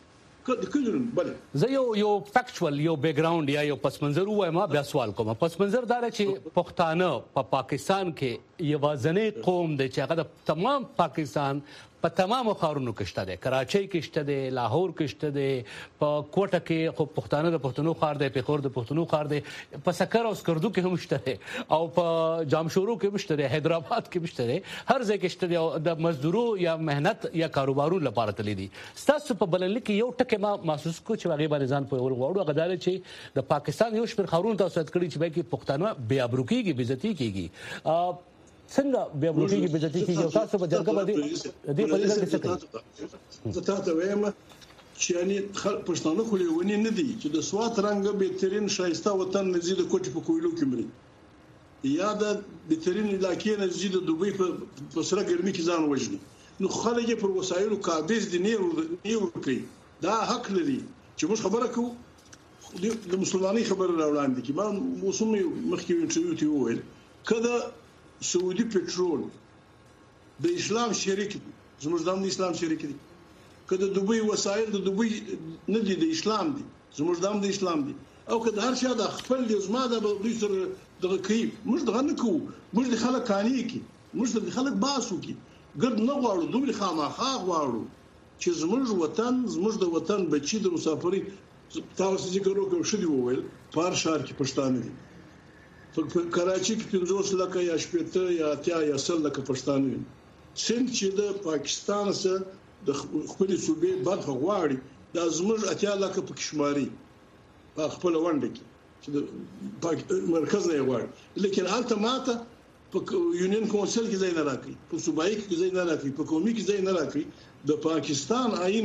زه یو یو فیکچوال یو بیک ګراوند یا یو پس منظر وایم بیا سوال کوم. پس منظر دا چې پښتانه په پاکستان کې یوازنی قوم دی چې هغه د تمام پاکستان په تمامو ښارونو کې شته دی. کراچۍ کې شته دی، لاهور کې شته دی، په کوټه کې خو پښتانه د پښتنو ښار دی، پېښور د پښتنو ښار دی، په سکر او سکردو کې هم شته دی او په جامشورو کې هم شته دی، حیدرآباد کې هم شته دی، هر ځای کې شته دی او د مزدورو یا مهنت یا کاروبارو لپاره تللی دي. ستاسو په بلنلیک کې یو ټکی ما محسوس کو چې هغې باندې ځان پوهول غواړو هغه دا دی چې د پاکستان یو شمېر ښارونو تاسو یاد کړي چې باید کې پښتانه بې ابرو کېږي، بې عزتي کېږي. څنګه بیا بروټي کې بجتی کې یو تاسو په جرګه باندې دې په دې څه کوي زه تاسو وایم چې یعنی پښتانه خو لیونی نه دي چې د سوات رنګ به ترين شایسته وطن نزيد کوټي په کویلو کې مري یا د بهترین علاقې نزيد د دوبۍ په سره ګرمي کې ځان وژني نو خلک پر وسایلو قابض دي نه نه کوي دا حق لري چې موږ خبره کوو د مسلمانۍ خبره راوړاندې کی ما موسم مخکې انټرویو ته وویل کله سعودي پټرول د اسلام شریک دي زموږ د اسلام شریک دي کله دوبۍ وسایل د دوبۍ نه دي د اسلام دي زموږ د اسلام دي او کله هر شي د خپل د زما د دوی سره دغه کوي موږ دغه نه کوو موږ د خلک کانی کی موږ د خلک باسو کی ګرد نه غواړو دومره خامخا غواړو چې زموږ وطن زموږ د وطن بچي د مسافرۍ تاسو ذکر وکړو شدي وویل پار شهر کې پښتانه دي په کراچۍ کې پنځوس لکه یا شپږ یا اتیا یا سل لکه پښتانه دي څنګه چې د پاکستان سره د خپل صوبې برخه غواړي د زموږ اتیا لکه په کشماري په خپل ونده کې چې د مرکز نه غواړي لیکن البته ماته په یونین کونسل کې ځای نه راکړي په صوبایي کې ځای نه راکړي په قومي کې ځای نه راکړي د پاکستان آئین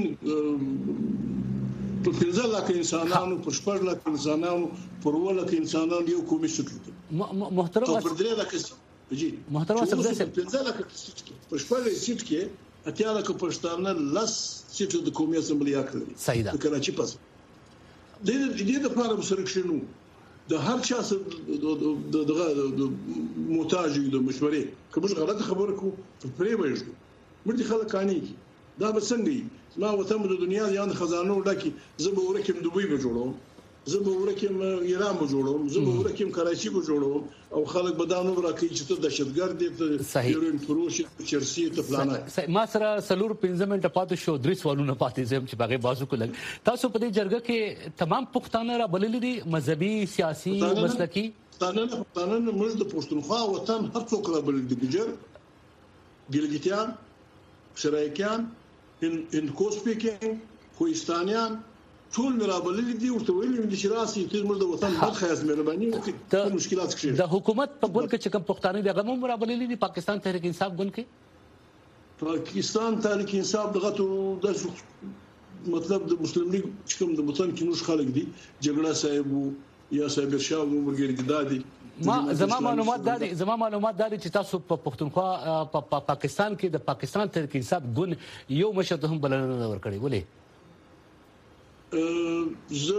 په پنځه لکه انسانانو په شپږ لکه انسانانو په اووه لکه انسانانو یو قومي سټ محترم په درې لکه جی محترم صاحب پنځه لکه په شپږ سټ کې اتیا لکه پښتانه لس سټ د قومي اسمبلی اکلي صحیح ده کراچۍ پاس د دې د لپاره مسرکشنو د هر چا د دغه محتاج د مشورې کوم غلط خبره کو پرې وایو مرتي خلک کانی دا به څنګه ما وته د دنیا یان خزانو ډکی زه به ورکم دوبۍ به جوړوم زه به ورکم ایران به جوړوم زه به ورکم کراچۍ به جوړوم او خلک به دا نو راکې چې ته دهشتګرد دې ته یورین فروش چرسي ته پلانای ما سره سلور پنځه منټه پاتې شو درې سوالونه پاتې زم چې باغې بازو کول تاسو په دې جرګه کې تمام پښتانه را بللي دي مذهبي سیاسي مسلکي پښتانه پښتانه موږ د پښتونخوا وطن هر څوک را بلل دي ګجر ګلګیتیان سرایکیان هندکو سپیکینګ کوهستانیان ټول مرابللي دي ورته ویلي دي چې راسي ته موږ د وطن برخه از مهرباني وکړي مشکلات کړي د حکومت په ګل کې چې کوم پښتانه دغه مو مرابللي دي پاکستان تحریک انصاف ګل کې پاکستان تحریک انصاف دغه د مطلب د مسلم لیگ چې کوم د وطن کې نوش خلک دي جګړه صاحب یا صاحب شاه عمر دادي ما زما معلومات دادي زما معلومات دادي چې تاسو په پښتونخوا په پاکستان کې د پاکستان تحریک انصاف ګل یو مشر ته هم بلنه ورکړي ولې زه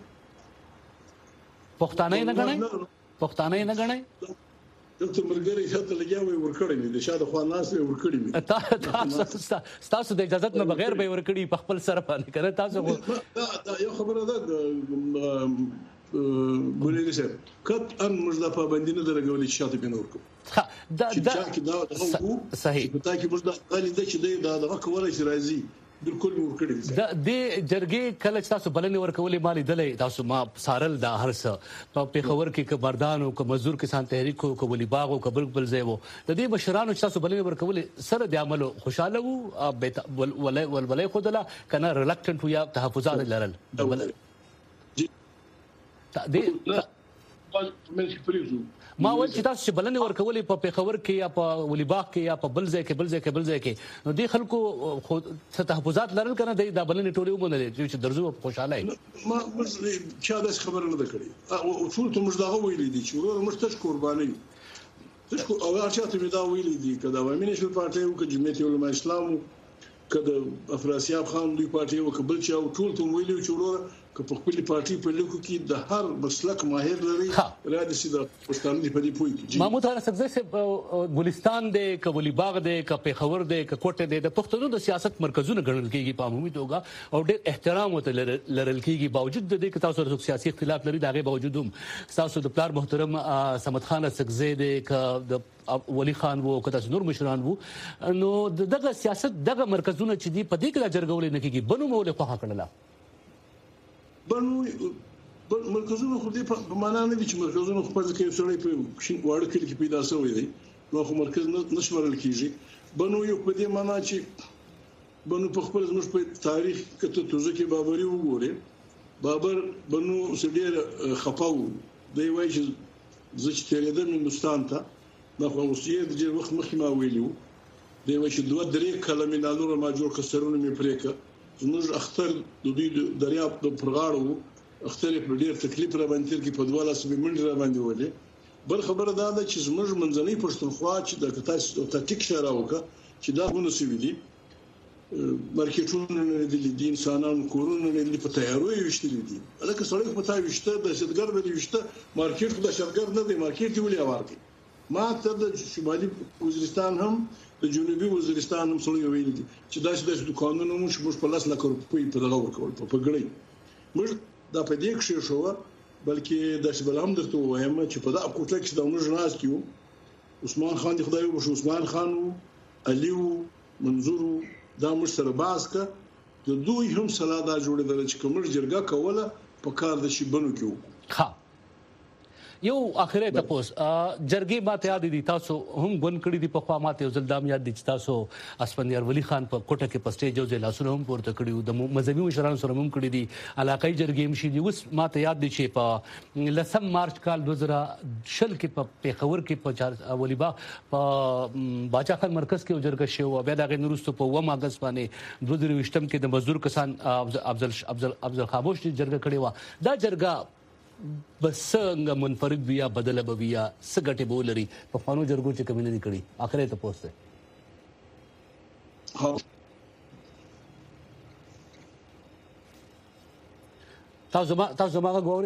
پښتانه نه غنئ پښتانه نه غنئ دلته مرګري شاته لګیاوي ورکړی مې د شاده خوا ناس ورکړی مې تاسو تاسو د اجازه نه بغیر به ورکړی په خپل سره باندې کړه تاسو دا یو خبره ده ګولې سره کټ ان موږ د پابندۍ نه درګولې شاته بنور کو دا دا صحیح په تا کې موږ د غالي د چې دا دغه کولای شي راځي بالکل ورکړی دي د دې جرګې کله چې تاسو بلنې ورکولې مالي دلې تاسو ما سارل دا هرڅه په پیښور کې ک مردان او ک مزدور کسان تحریک او ک ولي باغ او ک بل بل ځای وو د دې مشرانو چې تاسو بلنې ورکولې سره د عملو خوشاله وو ولې ولې خدلا کنه ریلکټنت یا تحفظات لرل جی دې ما ول چې تاسو چې بلنې ورکولې په پیښور کې یا په ولي باغ کې یا په بل ځای کې بل ځای کې بل ځای کې نو دې خلکو خو تحفظات لرل کنه د بلنې ټولې ومنل چې درځو خوشاله ما مش چا د خبره نه کړې او ټول ته موږ دا ویلې دي چې ورور موږ تاسو قرباني تاسو او ارچاته مې دا ویلې دي کدا وای مینه شو پارټي او ک جمعیت علماء اسلام کدا افراسیاب خان دوی پارټي او کبل چا ټول ته ویلې چې ورور که په خپل پارټي په لیکو کې د هر مسلک ماهر لري را دي سیده پښتانه په دې پوي کې محمود خان سبزی سے ګلستان د کبلی باغ د ک پیښور د ک کوټه د پښتنو د سیاست مرکزونه ګڼل کېږي په عمومي توګه او ډېر احترام وته لرل کېږي باوجود د دې ک تاسو سره سیاسي اختلاف لري دغه باوجود هم تاسو د پلار محترم صمد خان سبزی د ک د ولی خان وو ک تاسو نور مشران وو نو دغه سیاست دغه مرکزونه چې دی په دې کې جرګول نه کېږي بنو مولا خو کړل بنو مرکزونه خو دې په معنا نه دي چې مرکزونه خو په ځکه سره په واړه کې کې پیدا شوی دی نو خو مرکز نشمرل کیږي بنو یو په دې معنا چې بنو په خپل زموږ په تاریخ کې ته توزه کې بابري وګوره بابر بنو سړي خپاو دی وایي چې زه چې تیرېدم هندستان ته نو خو اوسې د دې وخت مخکې ما ویلو دی وایي چې دوه درې کلمې نالور ما جوړ کسرونه مې پرېکه زموږ اختر د دوی دریاب د پرغاړو اختر په ډیر تکلیف را باندې کې په دواله سبي منډه را باندې ولې بل خبره دا ده چې زموږ منځنۍ پښتونخوا چې د تاسو ته ټیک شاره وکړه چې دا غونډه سوي دي مارکیټونه نه دي د انسانانو کورونه نه دي په تیاروي وشتلې دي الکه سړی په تای وشته د شتګر به وشته مارکیټ خو د شتګر نه دی مارکیټ دی ولې ورکی ما ته د شمالي وزیرستان هم د جنوبي وزیرستان هم سره ویل دي چې داسې داسې دکانونه مو چې په لاس لکه روپۍ په دغه ورکول په پګړې موږ دا په دې کې شو بلکې د شبل هم درته وایم چې په دا کوټه کې د موږ ناس کیو عثمان خان دی خدای وبښو عثمان خان علي منظور دا موږ سره باز کا د دوی هم سلادا جوړېدل چې کومر جرګه کوله په کار د شي بنو کیو ها یو اخره تاسو جرګې ماته یاد دي تاسو هم غون کړی دي په خوا ماته زلدام یاد دي تاسو اسپندیار ولی خان په کوټه کې په سټیج او ځلاسونه هم پورته کړیو د مذهبي مشرانو سره هم کړی دي علاقائی جرګې مشي دي اوس ماته یاد دي چې په لسم مارچ کال دو هزار شل کې په پیښور کې په ولی باغ په باچا خان مرکز کې جرګه شو بیا د غنورستو په و ماګس باندې دوه درې وشتم کې د مزدور کسان افضل افضل افضل خاموش جرګه کړې و دا جرګه بس څنګه منفرد بیا بدله بیا سګټه بولري په خوانو جرګو چې کمینه دي کړی اخره ته پوسټه ها تاسو ما تاسو ما غوړی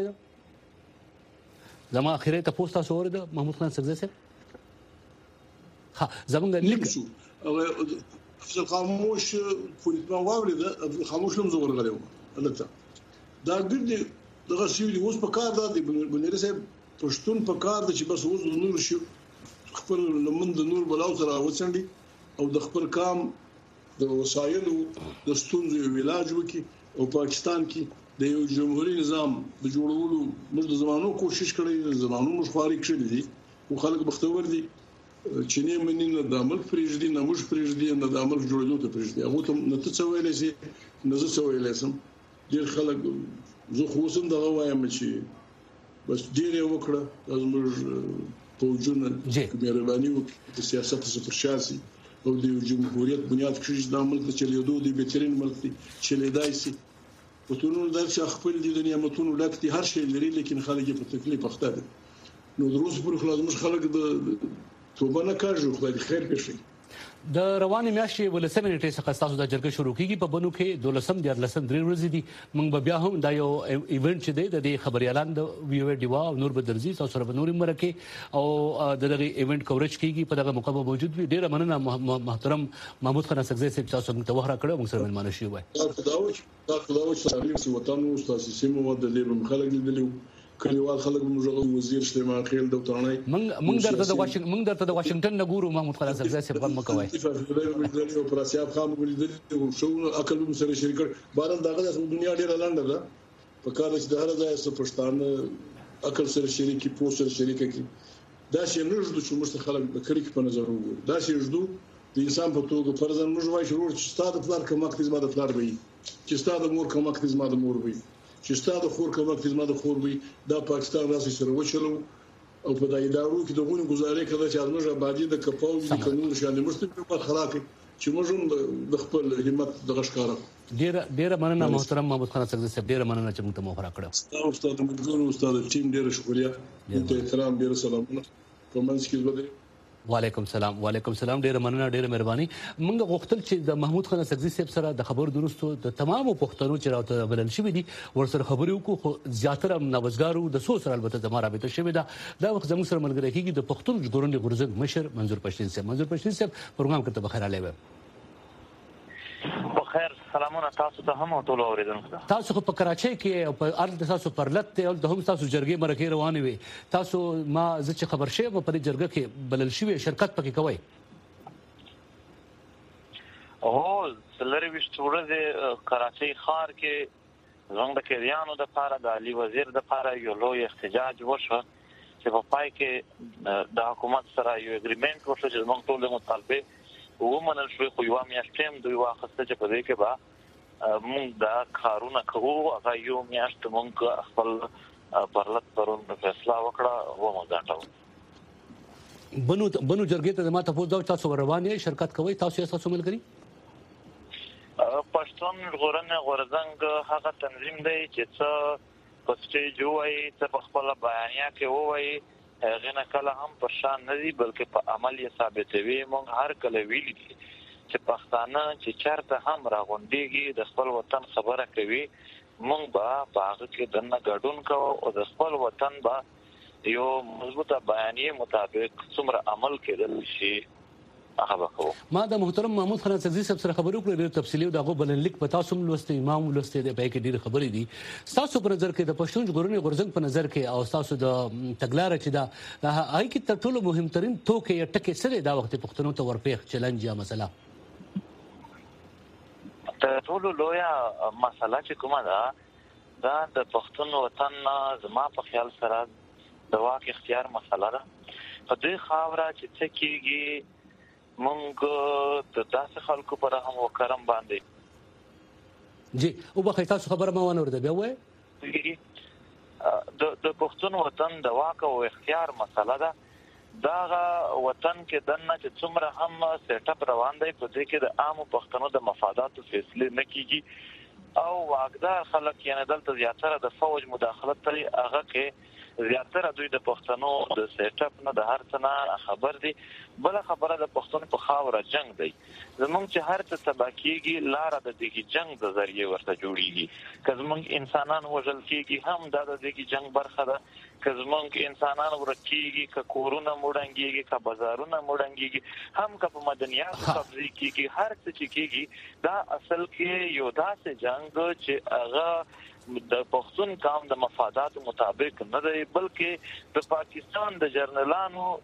زما اخره ته پوسټه سوور ده محمود خان سرزه سره ها زمونږ لیک او افضل خاموش فولیت ما واوري ده افضل خاموش هم زور غلېو البته دا ګرځي دغه شی دی اوس په کار دی بنيري صاحب پښتون په کار دی چې بس اوس نور شي خپل لمند نور بلاو سره وڅنډي او د خپل کام د وسایلو د ستونزو علاج وکي او پاکستان کې د یو جمهوریت نظام د جوړولو موږ د زمانو کوشش کړې د زمانو مخواري کړې دي او خلک بختور دي چې نه مني نه د عمل پرېږدي نه موږ پرېږدي نه د عمل جوړېدو ته پرېږدي هغه ته نه څه ویلې سي نه څه ویلې سم ډېر خلک زه خو سم دغه وایم چې بس ډېر یې وکړه زموږ پوجونه مهرباني وکړي سیاست څخه پر شاسي او د جمهوریت بنیاد کښې د عمل ته چلیدو د بهترین ملک دی چلیدای سي په ټولو د خپل د نعمتونو ډک دي هر شی لري لیکن خلک په تکلیف اخته دي نو دروس پر خلاص مش خلک د توبه نه کوي خدای خیر پېښي د روانې میاشتې ولسمې نیټې څخه تاسو د جرګه شروع کیږي په بنو کې دولسم دیارلسم درې ورځې دي موږ به بیا هم دا یو ایونت چې دی د دې خبريالان د ویو ډیوا او نور بدرزي تاسو سره نور مرکه او دغه ایونت کوریج کیږي په دغه موقع موجود وي ډیره مننه محترم محمود خان سګزی صاحب تاسو موږ ته وخره کړو موږ سره ملمانه شي وای دا خداوچ دا خداوچ سره وطن او تاسو سیمه ود لیبم خلک لیدلو کلیوال خلک موږ وزیر سلیمان خیل ډاکټرانای موږ موږ درته د واشنگټن موږ درته د واشنگټن نه ګورو محمود خان سګزی صاحب کوم کوي په پراسیاب خام ولیدل شو عقل مو سره شریک باران دغه د دنیا ډیره لاندې ده په کار چې د هر ځای څخه پښتانه عقل سره شریکي پوه سره شریکي دا شی نه جوړ چې موږ خلک د کریک په نظر وګورو دا شی جوړ د انسان په توګه فرضاً موږ وایو چې ستاسو پلان کوم وخت زما د پلان وي چې ستاسو مور کوم وخت زما د مور وي چې ستاسو خور کوم وخت زما د خور وي دا پاکستان راسي سره وچلو او په دای ادارو کې دغه گزارې کړه چې موږ آبادی د کپاو د قانون شان موږ په خلاف چې موږ د خپل همت د غشکاره ډیر ډیر مننه محترم محمود خان سګزی صاحب ډیر مننه چې موږ ته موخره کړو تاسو استاد مګورو استاد ټیم ډیر شکریا ته احترام ډیر سلامونه کومنس کې زده وعلیکم السلام وعلیکم السلام ډیره مننه ډیره مهرباني موږ غوښتل چې د محمود خان سګزی صاحب سره د خبرو درستو د تمامو پښتنو چې راوته بلل شوې دي ورسره خبرې وکړو خو زیاتره نوښتګارو د سو سره البته د مرابطه شوې ده دا وخت زموږ سره ملګری کیږي د پښتون ژغورنې غورځنګ مشر منظور پښتين صاحب منظور پښتين صاحب پروګرام کړه بخیر علی بخیر سلامونه تاسو ته هم ټول اوریدونکو تاسو په کراچۍ کې او په ارد تاسو پر لته او د هم تاسو جرګې مرکه روانه وي تاسو ما زه چې خبر شې په دې جرګه کې بلل شوی شرکت پکې کوي او سلری وشت ورځ کراچۍ ښار کې زموږ د کډیانو د لپاره د علي وزیر د لپاره یو لوی احتجاج وشو چې په پای کې د حکومت سره یو اګریمنت وشو چې موږ ټول مطالبه ومنل شوی خو یو میاشت هم دوی واخسته چې په دې کې به موږ دا کارونه کوو هغه یو میاشت موږ خپل پرلط پرون فیصله وکړه و موږ غاټو بنو بنو جرګې ته ما ته پوښتنه تاسو روانه شرکت کوي تاسو یې تاسو ملګری پښتون ژغورنې غورځنګ هغه تنظیم دی چې څه په سټیج وایي څه په خپل بیانیه کې وایي هغه نه کله هم په شان نه دي بلکې په عمل یې ثابتوي موږ هر کله ویلي چې پښتانه چې چرته هم راغونډيږي د خپل وطن خبره کوي موږ به په هغه کې دنه ګډون کوو او د خپل وطن به یو مضبوطه بیانیه مطابق څومره عمل کېدل شي هغه کوو ما د محترم محمود خان سګزی صاحب سره خبرو کړې ډېر تفصیلي او دغه بلنلیک په تاسو ملوستي امام ملوستي د پای کې ډېر خبرې دي تاسو په نظر کې د پښتون ژغورنې غورځنګ په نظر کې او تاسو د تګلارې چې دا هغه کې تر ټولو مهمترین توکي ټکي سره دا وخت پښتنو ته ورپېخ چیلنج یا مسله تر ټولو لویه مسله چې کومه ده دا د پښتون وطن زما په خیال سره د واک اختیار مسله ده په دې خاوره چې څه کېږي مونږ د داسې خلکو پر هم وکرم باندې جی او به تاسو خبره ما ونه ورته بیا وای د د پښتون وطن د واک او اختیار مسله ده دا وطن کې دنه چې څومره هم سیټ اپ روان دی په دې کې د عام پښتنو د مفاداتو فیصله نه کیږي او واګدار خلک یعنی دلته زیاتره د فوج مداخلت لري هغه کې زیاتره دوی د پښتنو د سیټ اپ نه د هر څه نه خبر دي بل خبره د پښتون په خاوره جنگ دی زمونږ چې هر څه تبا کیږي لار د دې جنگ د ذریعہ ورته جوړیږي که زمونږ انسانان وژل کیږي هم د دې جنگ برخه ده که زمونږ انسانان ورکیږي که کورونه موړنګيږي که بازارونه موړنګيږي هم که په مدنیات قبضه کیږي هر څه چې کیږي دا اصل کې یو داسې جنگ چې هغه د پښتون قوم د مفادات مطابق نه دی بلکې د پاکستان د جرنلانو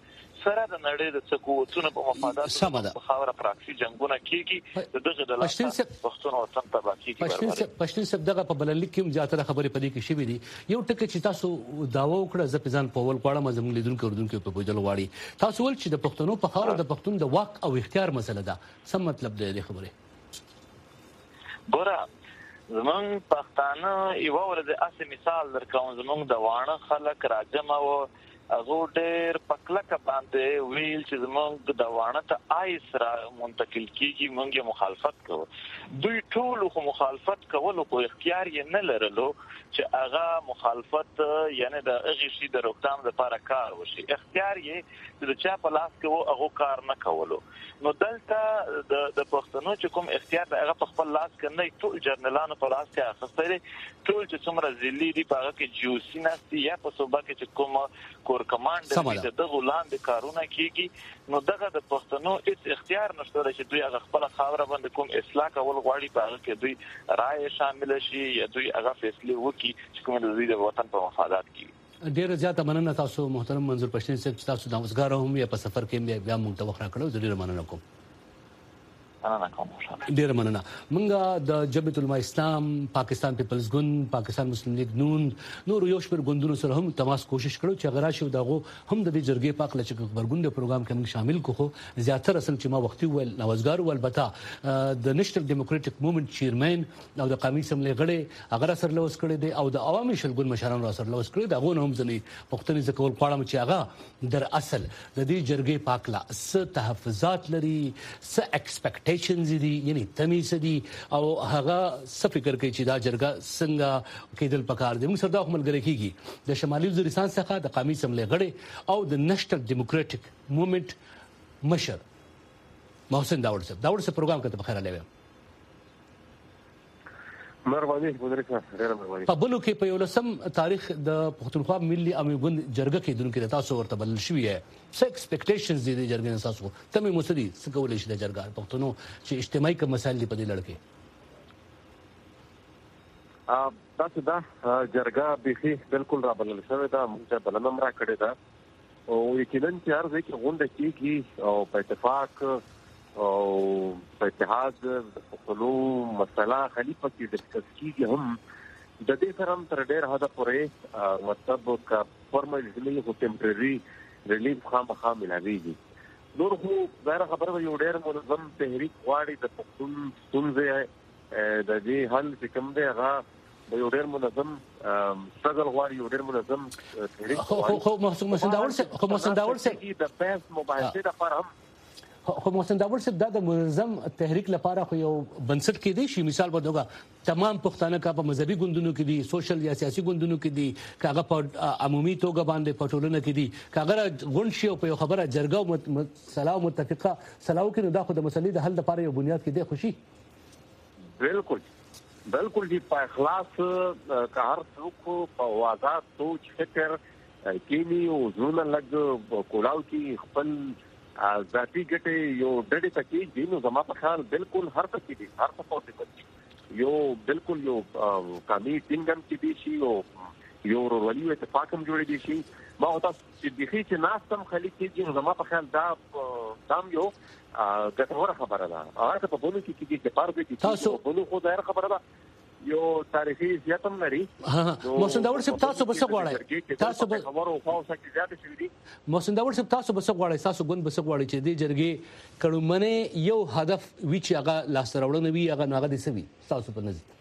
سره د نړۍ د څه قوتونو په مفاداتو په خاوره پراکسي جنگونه کیږي دغه د لاسه پښتون وطن ته باقي کیږي پښتون سب دغه په بلنلیک کې زیاتره خبرې پدې کې شوې دي یو ټکی چې تاسو داوا وکړه ز پېزان په ول غواړم زموږ لیدونکو اوردونکو په بوجل واړي تاسو ول چې د پښتنو په خاوره د پښتون د واک او اختیار مسله ده څه مطلب دی د خبرې ګوره زمونږ پښتانه یو ورځ اسې مثال درکوم زمونږ د وانه خلک راجمه و هغه ډېر پکلک باندې ویل چې زمونږ د وانه ته آیس را منتقل کیږي مونږ مخالفت کوو دوی ټول خو مخالفت کولو خو اختیار یې نه لرلو چې هغه مخالفت یعنی د هغه شي د روکتام لپاره کار وشي اختیار یې چې چا په لاس کې وو هغه کار نه کولو نو دلته د د پښتنو چې کوم اختیار هغه په خپل لاس کې نه ټول جرنالانو په لاس کې اخستري ټول چې څومره ذلی دي په هغه کې جیوسی نستي یا په صوبه کې چې کوم کور کمانډر د دغه لاندې کارونه کیږي نو دغه د پښتنو هیڅ اختیار نشته چې دوی هغه خپل خاوره باندې کوم اصلاح کول غواړي په هغه کې دوی رائے شامل شي یا دوی هغه فیصله وکړي چې کوم د دوی د وطن په مفادات کې ډیر زیاته مننه تاسو محترم منظور پښتين صاحب تاسو د اوسګار هم یا په سفر کې بیا موږ ته وخت راکړو ډیر مننه کوم ډیر مننه موږ د جبهه العلماء اسلام پاکستان پیپلز ګوند پاکستان مسلم لیگ نون نور یو شپږ ګوندونو سره هم تماس کوشش کړو چې غرا شو دغه هم د دې جرګې پاک لچک خبرګون د پروګرام کې موږ شامل کوو زیاتره اصل چې ما وختي ول نوازګار ول البته د نېشنل ډیموکراټک موومېنټ چیرمن او د قومي سملې غړي هغه سره لوس کړی دی او د عوامي شلګون مشرانو سره لوس کړی دا غو هم ځنی پښتني ځکول غواړم چې هغه در اصل د دې جرګې پاک لا س تحفظات لري س ایکسپیکټ دي یعنی تمیز دي او هغه څه فکر کوي چې دا جرګه څنګه کېدل پکار دي موږ سره د خپلګری کیږي د شمالي وزیرستان څخه د قومي سملې غړي او د نېشنل ډیموکراټک موومېنټ مشر محسن داوود صاحب داوود صاحب پروګرام کې بخیر علیه مهرباني ګذرکه ډیره مهرباني په بلو کې په یو لسم تاریخ د پښتونخوا ملي عوامي ګوند جرګه کې دونکو د تاسو ورته بلل شوی ہے څه ایکسپیکټیشنز دي د جرګې نه تاسو ته مې مسدي څه کولای شي د جرګه پښتونو چې اجتماعي کوم مسایل په دې لړ کې ا تاسو دا جرګه به بالکل را بلل شوی دا موږ بلنم را کړی دا او یقینا چې هر ځای کې غونډه کیږي او په اتفاق او په اتحاد د پښتنو مسله خلیفہ کې ډسکس کیږي هم د دې سره تر ډېر حد پورې مطلب کا فارمل ډیلی هو ټمپرری ریلیف خامخا ملاویږي نور خو ظاهر خبره یو ډېر منظم تحریک غواړي د پښتون ستونزې د دې حل چې کوم دی هغه یو ډېر منظم سټرګل غواړي یو ډېر منظم تحریک خو خو محسن داوود صاحب خو محسن داوود صاحب د بحث مباحثه لپاره هم خو محسن داوود صاحب دا د منظم تحریک لپاره خو یو بنسټ کې دی شي مثال به دوګه تمام پښتانه کا په مذهبي ګوندونو کې دي سوشل یا سیاسي ګوندونو کې دي کاغه په عمومي توګه باندې پټولونه کې دي کاغه غون شي او په خبره جرګه سلام متفقه سلاو کې نو دا خو د مسلې د حل لپاره یو بنیاد کې دی خوشي بالکل بالکل دی په اخلاص کا هر څوک په آزاد سوچ فکر کینی او زونه لګ کولاو کې خپل ذاتی ګټه یو ډېر تکي دینو زما په خیال بالکل هر څه کې دي هر څه پوهه یو بالکل یو قومي ټینګم کې دي شي او یو ورولي اتفاق هم جوړ دي شي ما هوتا چې د خې چې ناستم خلیق کې زما په خیال دا دام یو ګټوره خبره ده هغه په بونو کې کې د پاره کې تاسو بونو خو ظاهر خبره ده یو تاریخي زیاتم لري محسن داوود صاحب تاسو به څه غواړئ تاسو به خبرو خو څه زیات شي دي محسن داوود صاحب تاسو به څه غواړئ تاسو ګوند به څه غواړئ چې دې جرګې کړمنه یو هدف وی چې هغه لاس راوړنه وی هغه هغه د سوي تاسو په نظر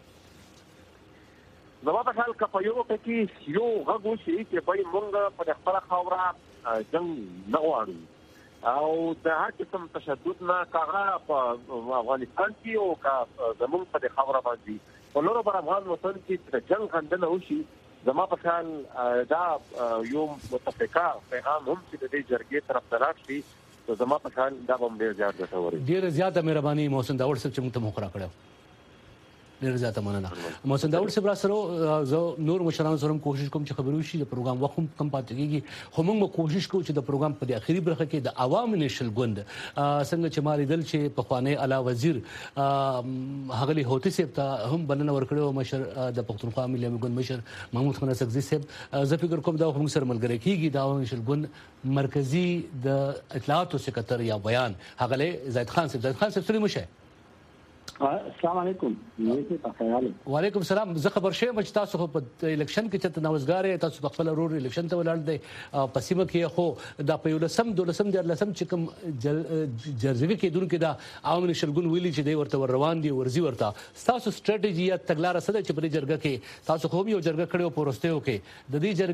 زما په خیال کې یو کې یو غوږ شي چې په موږ په خپل خاوره جنگ نه غواړو او د هر قسم تشدد نه کاغه په افغانستان کې او کا زمون په خبره باندې په لورو بر افغان وطن کې د جنگ خندنه وشي زما په خیال دا یو متفقه پیغام هم چې د دې جرګې طرف ته راشي زما په خیال دا هم ډیر زیات ګټور دی ډیر زیاته مهرباني محسن داوود صاحب چې موږ ته مخ را کړو ډیر زیاته مننه. محسن داوود صاحب را سره زه نور مشرانو سره کوشش کوم چې خبرو شي د پروګرام وخت کم پاتې کیږي، خو موږ کوشش کوو چې د پروګرام په اخیری برخه کې د عوام نشل ګوند څنګه چې مالي دل چې په خواني اعلی وزیر هغلی هوتی صاحب ته هم بلنه ورکړو، مشر د پښتونخوا ملي ګوند مشر محمود خان سکزي صاحب. زه فکر کوم دا هم سره ملګری کیږي د عوام نشل ګوند مرکزی د اطلاعاتو سکرټر یا بیان هغلی زید خان صاحب. زید خان صاحب سلام شه. السلام علیکم. وعلیکم السلام. زه خبر شوم چې تاسو په الیکشن کې چې نوښتګار تاسو په خپل رور الیکشن ته ولاړ دی په سیمه کې، خو دا په یولسم دولسم د لسم چې کوم جرګه کې دونکو دا عوام نشل ګوند ویلي چې دی ورته ور روان دي ورزي ورته تاسو سټریټیجی یا تګلارې سره چې په جرګه کې تاسو خو یو جرګه کړو پورستیو کې د دې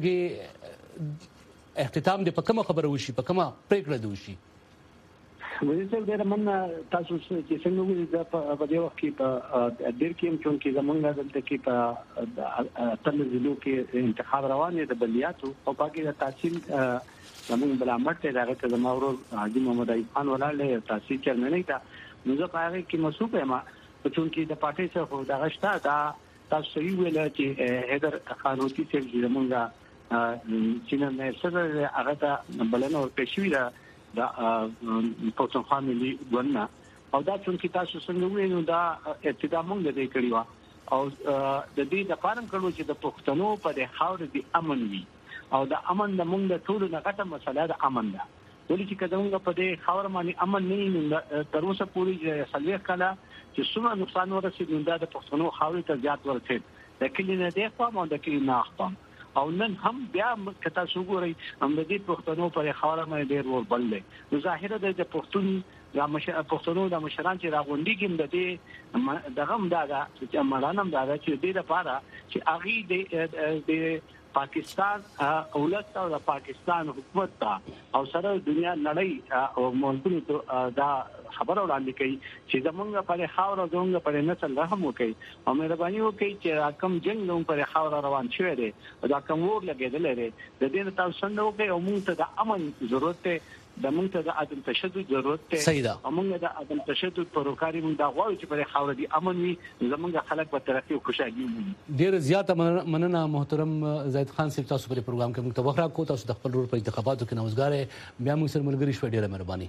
جرګې اختتام د پکمه خبره وشي پکمه پریکړه دی وشي. وزیر ډیر من تاسو چې څنګه وایي دا په دې وخت کې په ډیر کې چون کې زمونږ دلته کې په تل ضلعو کې انتخاب روان دي د بلیاتو او باقي د تحصیل زمونږ بلامت ته راغی ته زموږ حاجی محمد ایوب خان ولاله تحصیل چرمنۍ دا نو زه په هغه کې مسوق یم چون کې د پارټي څخه دا غشتا دا تاسو صحیح ویل چې هدر قانوني چې زمونږ چې نه سره هغه ته بلنه ورپېښوي ده دا پښتونخوا ملي ګوند او دا چې تاسو څنګه وینئ دا ابتدا موږ د دې کړی و او د دې د فارم کړو چې د پښتنو په د خاور دی امن وي او د امن د موږ د ټولو نه غټه مسله د امن ده. ولې چې کله په دې خاور باندې امن نه تر اوسه پورې سلوي کله چې څومره نقصان ورسېد دا د پښتنو خاور ته زیات ورسېد د کلی نه دی خو ما د کلی نه اخته او نن هم بیا کته شوګوري هم د دې پښتنو پر خاور باندې ډېر ور بل دی. نو ظاهره د پښتون د مشر پښتنو د مشران چې راغونډي کې د دې دغه هم دا چې مړانم دا چې د لپاره چې اغي د پاکستان اولت او د پاکستان حکومت او سره دنیا نړۍ او ملکونو دا خبر وړاندې کوي چې زمونږ پر خاور او زمونږ پر نسل رحم وکړي او مهرباني وکړي چې کوم جنگ زمونږ پر خاور روان شوی دی دا کوم ور لګیدل لري د دې تاسو څنګه وکړي او موږ ته د امن ضرورت دی د موږ ته د عدم تشدد ضرورت دی او موږ د عدم تشدد پروکاري موږ دا غواړو چې پر خاور دی امن وي زمونږ خلک په ترقي او خوشحالي وي. ډیر زیاته مننه محترم زید خان صاحب تاسو په پروګرام کې موږ ته وخت راکو تاسو د خپل رول په انتخاباتو کې نوښتګار بیا موږ سره ملګری شو. ډیره مهرباني.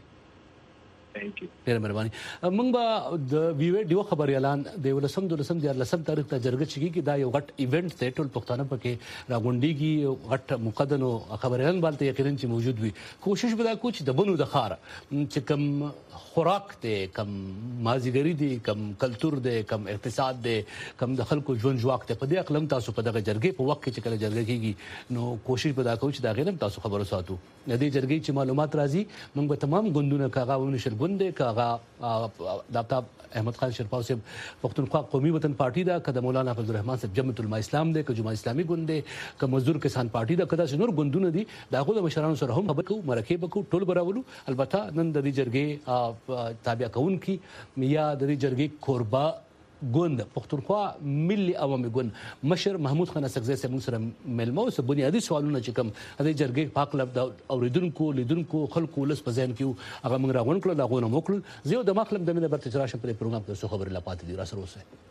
ډېر مهرباني. موږ به د ویو ډیو خبر اعلان د ولسم دولسم د لسم تاریخ ته جرګه چګي کې دا یو غټ ایونت دی ټول پښتانه پکې راغونډيږي غټ مقدنو خبر اعلان بالته یقینا چې موجود وي. کوشش به دا کو چې د بنو د خار چې کم خوراک دی کم مازیګری دی کم کلچر دی کم اقتصاد دی کم د خلکو ژوند جوړ دی په دې اقلم تاسو په دغه جرګې په وخت کې چې کله جرګه کیږي نو کوشش به دا کو چې دا غیرم تاسو خبرو ساتو د دې جرګې چې معلومات راځي موږ به تمام غوندونه کاغه ونشل ګوند کاغه داتا احمد خان شرپاو صاحب پښتونخوا قومي وطن پارټي دا کده مولانا فضل الرحمن صاحب جمعیت العلماء اسلام دی که جماعت اسلامي ګوند دی که مزدور کسان پارټي دا کده نور ګوندونه دي دا خو د مشرانو سره هم خبرو مرکه بکو ټول براولو. البته نن د دې جرګې تابع کون کی یا د دې جرګې کوربا ګوند پښتونخوا ملي عوامي ګوند مشر محمود خان سکزي سره موږ سره ملمو سره بنیادی سوالونه چې کوم د جرګې پاک لب اوریدونکو لیدونکو خلکو لس په ځین کې هغه موږ راغون کړل دا غوونه موکل زه د مخلم د نه برته چرشه په پروګرام کې څه خبر لا پاتې دي را سره اوسه.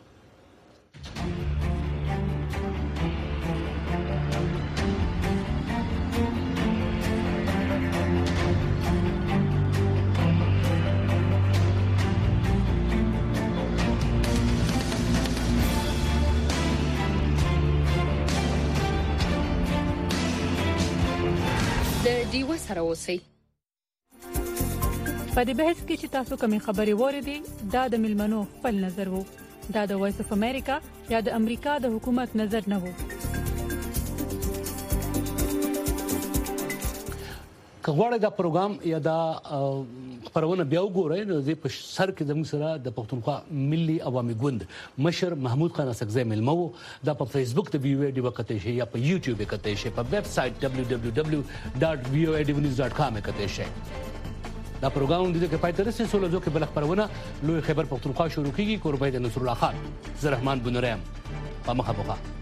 دیو سره اوسئ. په دې بحث کې چې تاسو کومې خبرې وریدي دا د ملمنو خپل نظر وو دا د وایس اف امریکا یا د امریکا د حکومت نظر نه وو. کغواړی دا پروګرام یا دا خبرونه بیا وګورئ نو زه په سر کې زموږ سره د پښتونخوا ملي عوامي ګوند مشر محمود خان سکزي ملمو دا په فیسبوک ته ویو ډیو کته شي یا په یوټیوب کته شي په ویب سټ دبلیو دبلیو دبلیو ډاټ وی او ای ډی نیوز ډاټ کام کته شي. دا پروګرام د دې کې پاتې رسې سولو ځکه بل خبرونه لوی خبر پښتونخوا شروع کیږي قربای د نصر الله خان زه رحمان بن رحم په مخه بوخه